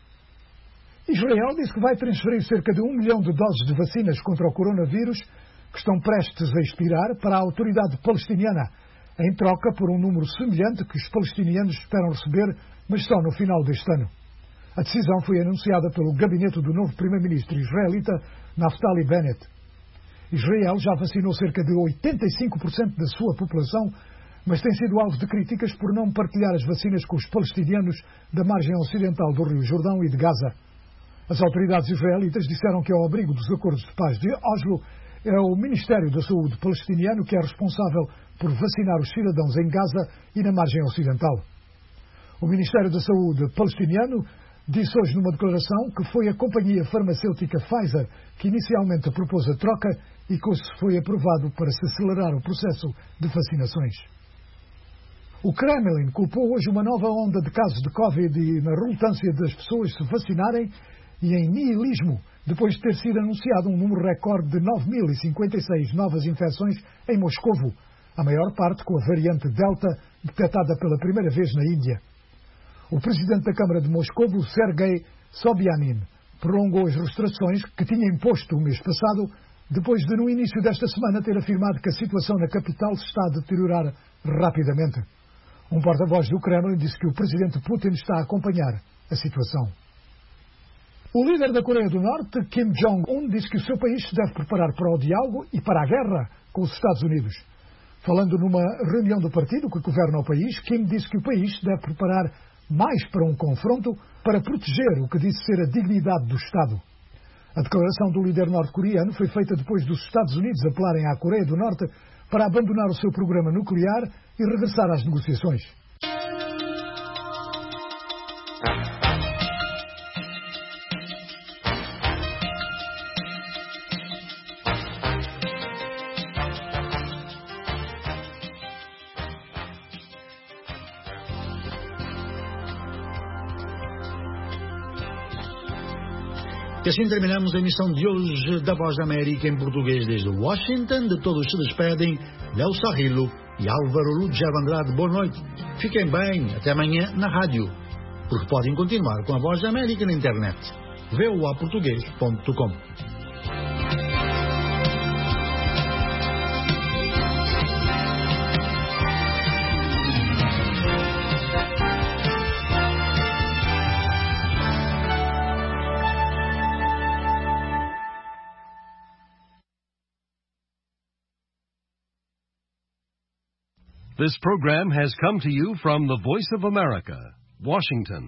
Israel diz que vai transferir cerca de 1 milhão de doses de vacinas contra o coronavírus que estão prestes a expirar para a autoridade palestiniana, em troca por um número semelhante que os palestinianos esperam receber, mas só no final deste ano. A decisão foi anunciada pelo gabinete do novo primeiro-ministro israelita, Naftali Bennett. Israel já vacinou cerca de 85% da sua população, mas tem sido alvo de críticas por não partilhar as vacinas com os palestinianos da margem ocidental do Rio Jordão e de Gaza. As autoridades israelitas disseram que, ao abrigo dos acordos de paz de Oslo, é o Ministério da Saúde palestiniano que é responsável por vacinar os cidadãos em Gaza e na margem ocidental. O Ministério da Saúde palestiniano disse hoje numa declaração que foi a companhia farmacêutica Pfizer que inicialmente propôs a troca e que hoje foi aprovado para se acelerar o processo de vacinações. O Kremlin culpou hoje uma nova onda de casos de Covid e na relutância das pessoas se vacinarem e em nihilismo, depois de ter sido anunciado um número recorde de 9.056 novas infecções em Moscovo, a maior parte com a variante Delta, detectada pela primeira vez na Índia. O presidente da Câmara de Moscovo, Sergei Sobyanin, prolongou as restrições que tinha imposto o mês passado, depois de, no início desta semana, ter afirmado que a situação na capital se está a deteriorar rapidamente. Um porta-voz do Kremlin disse que o presidente Putin está a acompanhar a situação. O líder da Coreia do Norte, Kim Jong-un, disse que o seu país se deve preparar para o diálogo e para a guerra com os Estados Unidos. Falando numa reunião do partido que governa o país, Kim disse que o país se deve preparar mais para um confronto para proteger o que disse ser a dignidade do Estado. A declaração do líder norte-coreano foi feita depois dos Estados Unidos apelarem à Coreia do Norte para abandonar o seu programa nuclear e regressar às negociações. E assim terminamos a emissão de hoje da Voz da América em português desde Washington. De todos se despedem Nelson Rilo e Álvaro Ludger Andrade. Boa noite. Fiquem bem. Até amanhã na rádio. Porque podem continuar com a Voz da América na internet. voaportugues.com. This program has come to you from the Voice of America, Washington.